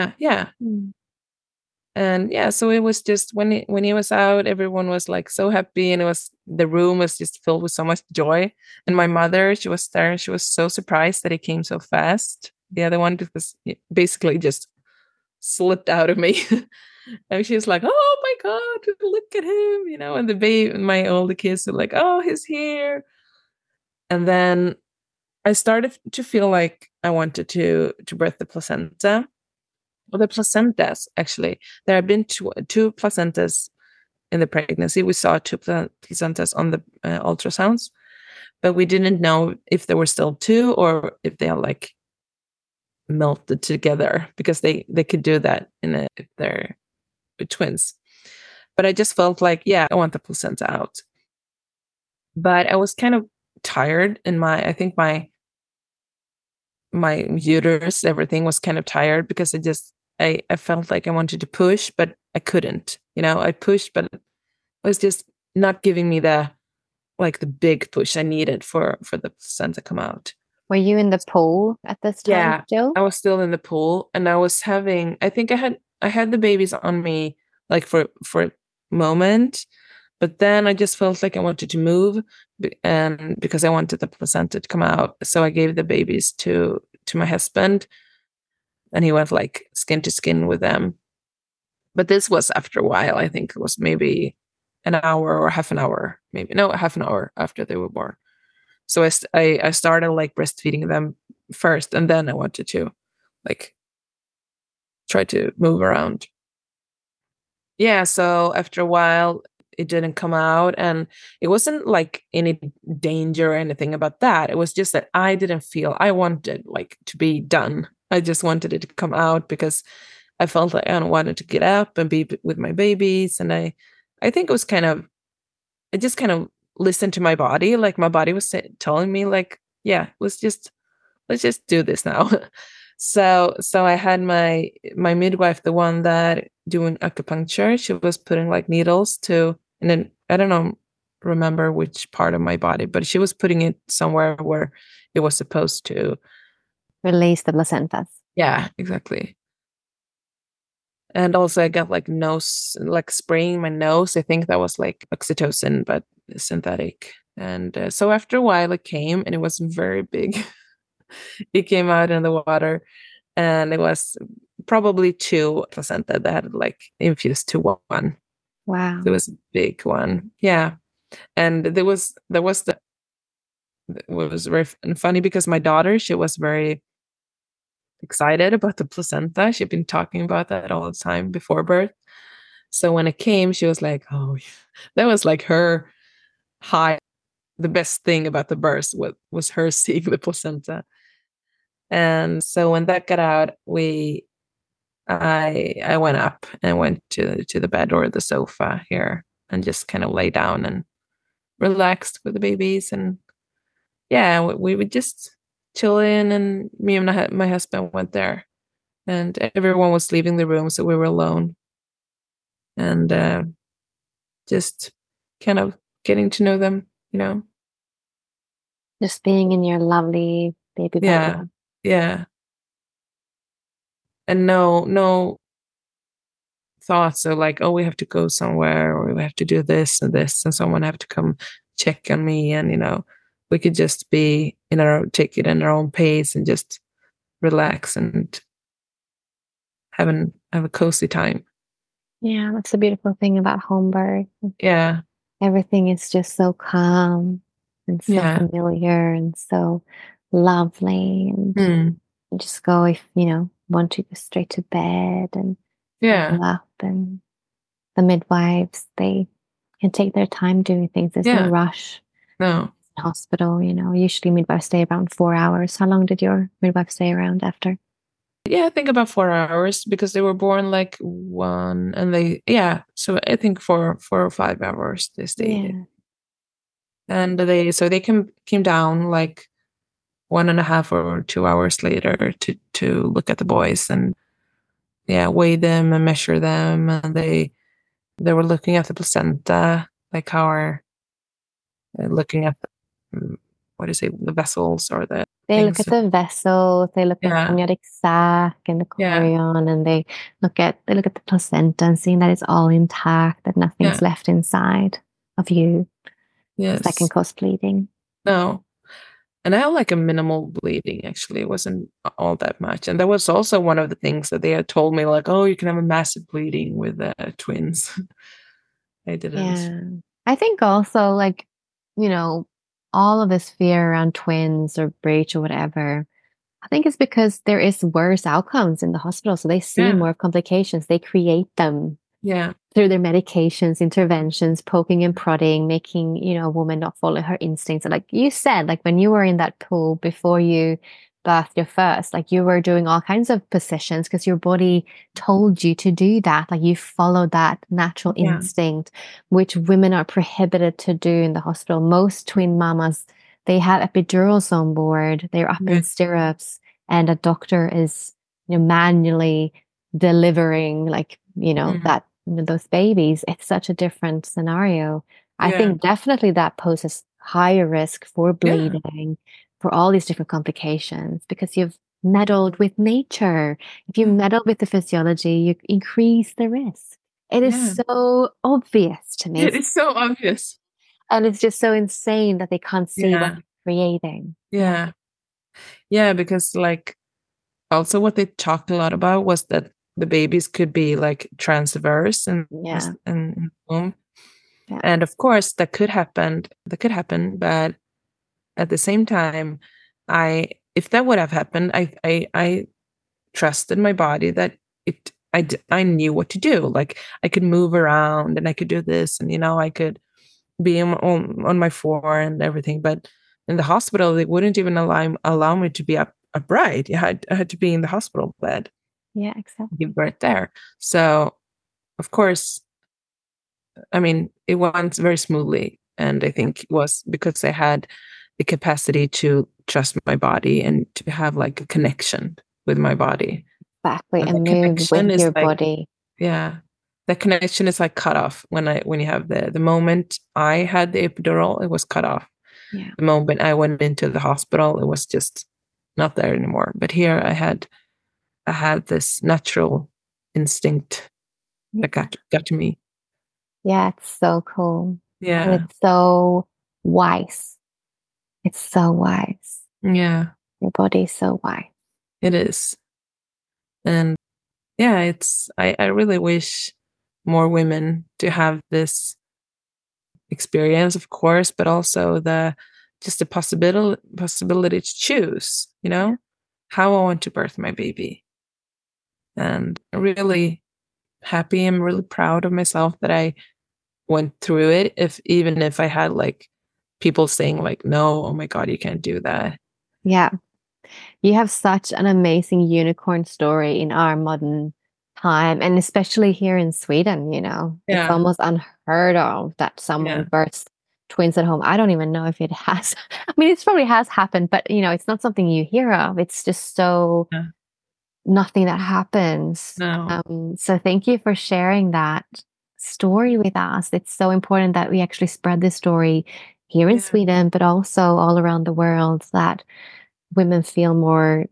And yeah, so it was just when he was out, everyone was like so happy, and the room was just filled with so much joy. And my mother, she was there, and she was so surprised that it came so fast. The other one was basically just slipped out of me. And she was like, oh my God, look at him, and the baby, my older kids were like, oh, he's here. And then I started to feel like I wanted to birth the placenta. Well, the placentas, actually, there have been two placentas in the pregnancy. We saw two placentas on the ultrasounds, but we didn't know if there were still two or if they are like melted together, because they could do that if they're twins. But I just felt like, yeah, I want the placenta out. But I was kind of tired, and I think my uterus, everything was kind of tired, because I felt like I wanted to push, but I couldn't. I pushed, but it was just not giving me the big push I needed for the placenta to come out. Were you in the pool at this time? Yeah, still? I was still in the pool, and I think I had the babies on me like for a moment, but then I just felt like I wanted to move, and because I wanted the placenta to come out, so I gave the babies to my husband, and he went like skin to skin with them. But this was after a while. I think it was maybe an hour or half an hour, half an hour after they were born. So I started like breastfeeding them first, and then I wanted to like try to move around. Yeah, so after a while, it didn't come out, and it wasn't like any danger or anything about that. It was just that I didn't feel I wanted like to be done. I just wanted it to come out, because I felt like I wanted to get up and be with my babies. And I think it was I just kind of listened to my body. Like, my body was telling me like, yeah, let's just do this now. So I had my midwife, the one that doing acupuncture, she was putting like needles and then I don't remember which part of my body, but she was putting it somewhere where it was supposed to release the placentas. Yeah, exactly. And also I got like spraying my nose. I think that was like oxytocin, but synthetic. And so after a while it came, and it was very big. It came out in the water, and it was probably 2 placenta that had like infused to 1. Wow. It was a big one. Yeah. And it was very funny, because my daughter, she was very excited about the placenta. She'd been talking about that all the time before birth. So when it came, she was like, oh, that was like her high. the best thing about the birth was her seeing the placenta. And so when that got out, I went up and went to the bed or the sofa here and just kind of lay down and relaxed with the babies. And yeah, we would just chill in, and me and my husband went there, and everyone was leaving the room, so we were alone. And just kind of getting to know them, Just being in your lovely baby bed. Yeah. And no thoughts of like, oh, we have to go somewhere, or we have to do this and this, and someone have to come check on me. And, we could just be take it in our own pace and just relax and have a cozy time. Yeah, that's the beautiful thing about home birth. Yeah. Everything is just so calm and so familiar and so lovely. And you just go if, want to go straight to bed and settle up. And the midwives, they can take their time doing things. There's no rush. No. Hospital, usually midwives stay around 4 hours. How long did your midwife stay around after? Yeah, I think about 4 hours, because they were born like 1, and so I think 4 or 5 hours they stayed. Yeah. And they came down like 1.5 or 2 hours later to look at the boys and weigh them and measure them. And they were looking at the placenta, like how are looking at the vessels or the they look at the vessels, they look at the amniotic sac and the chorion, and they look at the placenta and seeing that it's all intact, that nothing's left inside of you. Yes. That can cause bleeding. No. And I had like a minimal bleeding, actually. It wasn't all that much. And that was also one of the things that they had told me, like, oh, you can have a massive bleeding with twins. I didn't. Yeah. I think also, like, all of this fear around twins or breech or whatever, I think it's because there is worse outcomes in the hospital. So they see more complications. They create them through their medications, interventions, poking and prodding, making, a woman not follow her instincts. And like you said, like when you were in that pool before you birthed your first, like you were doing all kinds of positions because your body told you to do that. Like you followed that natural instinct, which women are prohibited to do in the hospital. Most twin mamas, they have epidurals on board. They're up in stirrups, and a doctor is, manually delivering, like, that those babies. It's such a different scenario. I think definitely that poses higher risk for bleeding, for all these different complications, because you've meddled with nature. If you meddle with the physiology, you increase the risk. It is so obvious to me. It is so obvious. And it's just so insane that they can't see what they're creating. Yeah. Yeah, because like also what they talked a lot about was that the babies could be like transverse and womb. Yeah. And of course that could happen, but at the same time, if that would have happened, I trusted my body that I knew what to do. Like I could move around and I could do this, and I could be on my floor and everything. But in the hospital, they wouldn't even allow me to be upright. I had to be in the hospital bed. Yeah, exactly. Give birth there. So, of course, I mean, it went very smoothly, and I think it was because I had the capacity to trust my body and to have like a connection with my body. Exactly, and move with your body. Yeah, the connection is like cut off when you have the moment I had the epidural, it was cut off. Yeah. The moment I went into the hospital, it was just not there anymore. But here I had this natural instinct that got to me. Yeah, it's so cool. Yeah, and it's so wise. It's so wise. Yeah, your body is so wise. It is, and yeah, I really wish more women to have this experience, of course, but also the possibility to choose, how I want to birth my baby. And I'm really happy. I'm really proud of myself that I went through it. Even if I had like people saying like, no, oh my God, you can't do that. Yeah. You have such an amazing unicorn story in our modern time, and especially here in Sweden, it's almost unheard of that someone births twins at home. I don't even know if it has. I mean, it probably has happened, but it's not something you hear of. It's just so nothing that happens. No. So thank you for sharing that story with us. It's so important that we actually spread this story here in Sweden, but also all around the world, that women feel more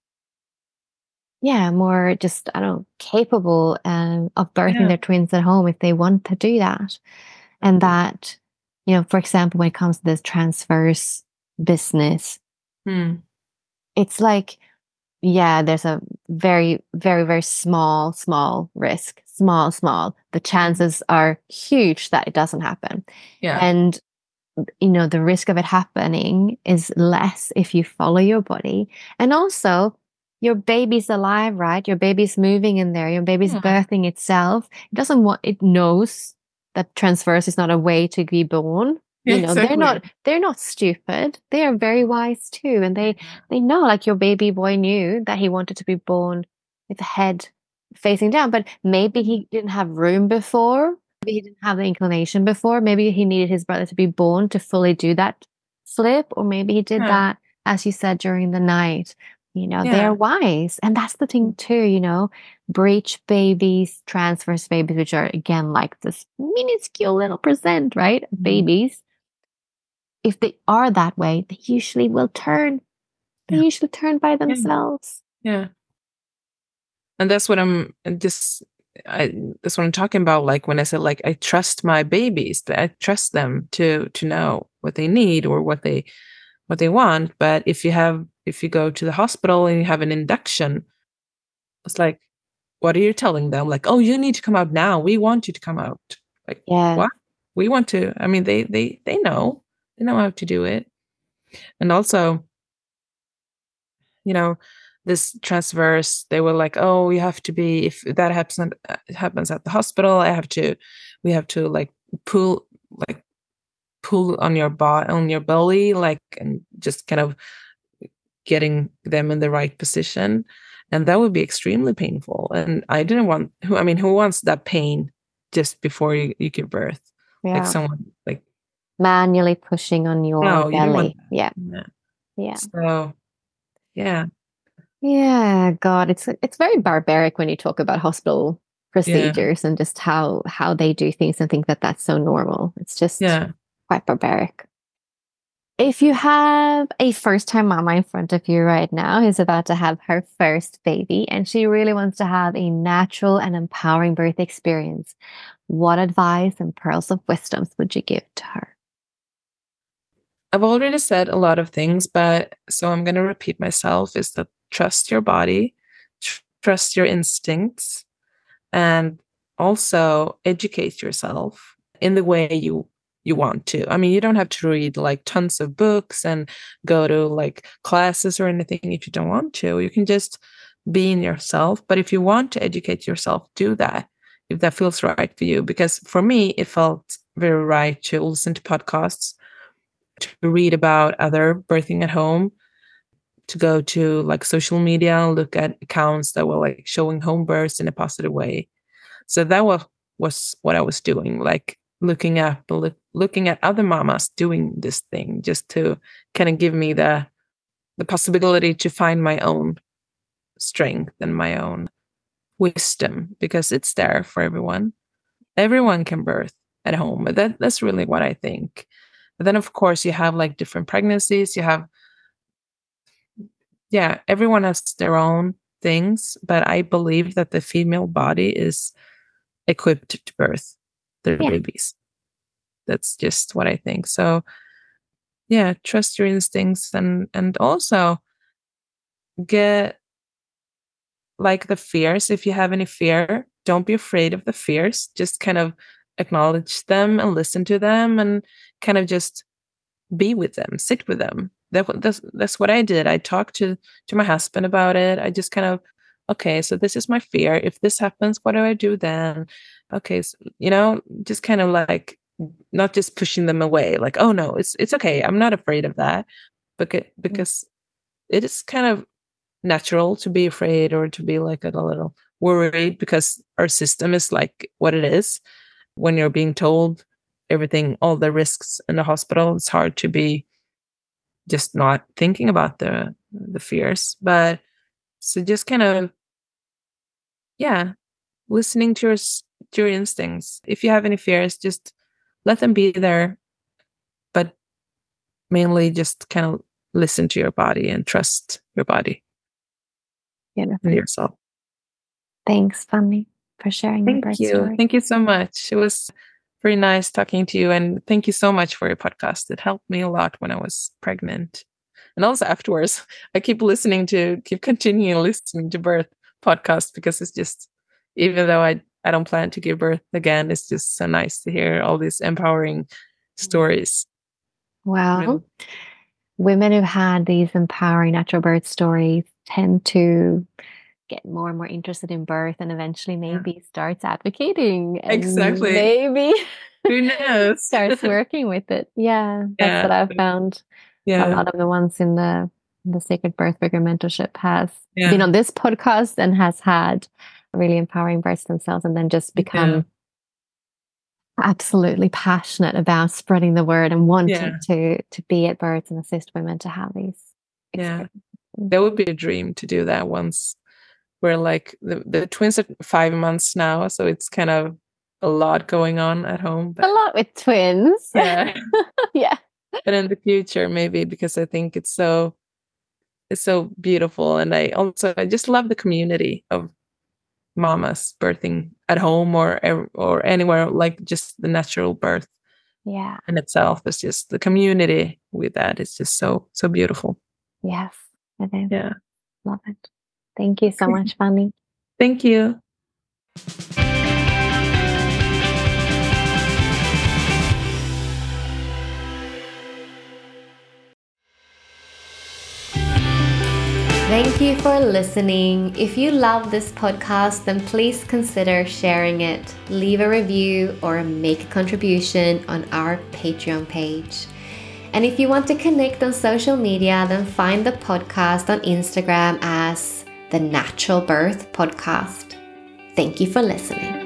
just, I don't know, capable of birthing their twins at home if they want to do that. And that, for example, when it comes to this transverse business, it's like, there's a very, very, very small risk. Small. The chances are huge that it doesn't happen. Yeah. And, the risk of it happening is less if you follow your body. And also, your baby's alive, right? Your baby's moving in there. Your baby's birthing itself. It knows that transverse is not a way to be born. Exactly. They're not stupid. They are very wise too. And they know, like your baby boy knew that he wanted to be born with the head facing down, but maybe he didn't have room before. Maybe he didn't have the inclination before. Maybe he needed his brother to be born to fully do that flip. Or maybe he did that, as you said, during the night. They're wise. And that's the thing too, breech babies, transverse babies, which are again like this minuscule little percent, right? Babies. If they are that way, they usually will turn. They usually turn by themselves. Yeah. And that's what that's what I'm talking about. Like when I said, like, I trust my babies, I trust them to know what they need or what they want. But if you go to the hospital and you have an induction, it's like, what are you telling them? Like, oh, you need to come out now. We want you to come out. Like, what? We want to. I mean, they know. They know how to do it. And also, this transverse, they were like, oh, you have to be, if that happens at the hospital, we have to like pull on your belly, like, and just kind of getting them in the right position. And that would be extremely painful. And I didn't want, who wants that pain just before you give birth? Like someone like manually pushing on your belly. Yeah. So, yeah. Yeah, God, it's very barbaric when you talk about hospital procedures and just how they do things and think that that's so normal. It's just quite barbaric. If you have a first-time mama in front of you right now who's about to have her first baby and she really wants to have a natural and empowering birth experience, what advice and pearls of wisdom would you give to her? I've already said a lot of things, but so I'm going to repeat myself, is that trust your body, trust your instincts, and also educate yourself in the way you want to. I mean, you don't have to read like tons of books and go to like classes or anything if you don't want to. You can just be in yourself. But if you want to educate yourself, do that if that feels right for you. Because for me, it felt very right to listen to podcasts, to read about other birthing at home, to go to like social media and look at accounts that were like showing home births in a positive way. So that was what I was doing, like looking at other mamas doing this thing, just to kind of give me the possibility to find my own strength and my own wisdom, because it's there for everyone. Everyone can birth at home. That's really what I think. But then, of course, you have like different pregnancies. You have, everyone has their own things. But I believe that the female body is equipped to birth their babies. That's just what I think. So, trust your instincts, and also get like the fears. If you have any fear, don't be afraid of the fears. Just kind of acknowledge them and listen to them, and kind of just be with them, sit with them. That's what I did. I talked to my husband about it. I just kind of, okay, so this is my fear. If this happens, what do I do then? Okay, so, just kind of like not just pushing them away, like, oh no, it's okay, I'm not afraid of that, because it is kind of natural to be afraid or to be like a little worried, because our system is like what it is. When you're being told everything, all the risks in the hospital, it's hard to be just not thinking about the fears. But so just kind of, listening to your instincts. If you have any fears, just let them be there, but mainly just kind of listen to your body and trust your body and yourself. Thanks, Fanny, for sharing your birth story. Thank you so much. It was very nice talking to you, and thank you so much for your podcast. It helped me a lot when I was pregnant, and also afterwards. I keep continuing listening to birth podcasts, because it's just, even though I don't plan to give birth again, it's just so nice to hear all these empowering stories. Well, women who've had these empowering natural birth stories tend to get more and more interested in birth, and eventually maybe starts advocating. Exactly. Maybe who knows? starts working with it. Yeah, that's what I've found. A lot of the ones in the Sacred Birth Vigor Mentorship has been on this podcast and has had really empowering births themselves, and then just become absolutely passionate about spreading the word and wanting to be at births and assist women to have these experiences. That would be a dream to do that once. We're like, the twins are 5 months now, so it's kind of a lot going on at home. A lot with twins. Yeah. Yeah. But in the future, maybe, because I think it's so beautiful. And I just love the community of mamas birthing at home or anywhere, like just the natural birth. Yeah. In itself is just the community with that. It's just so beautiful. Yes, it is. Yeah. Love it. Thank you so much, Fanny. Thank you. Thank you for listening. If you love this podcast, then please consider sharing it, leave a review, or make a contribution on our Patreon page. And if you want to connect on social media, then find the podcast on Instagram as The Natural Birth Podcast. Thank you for listening.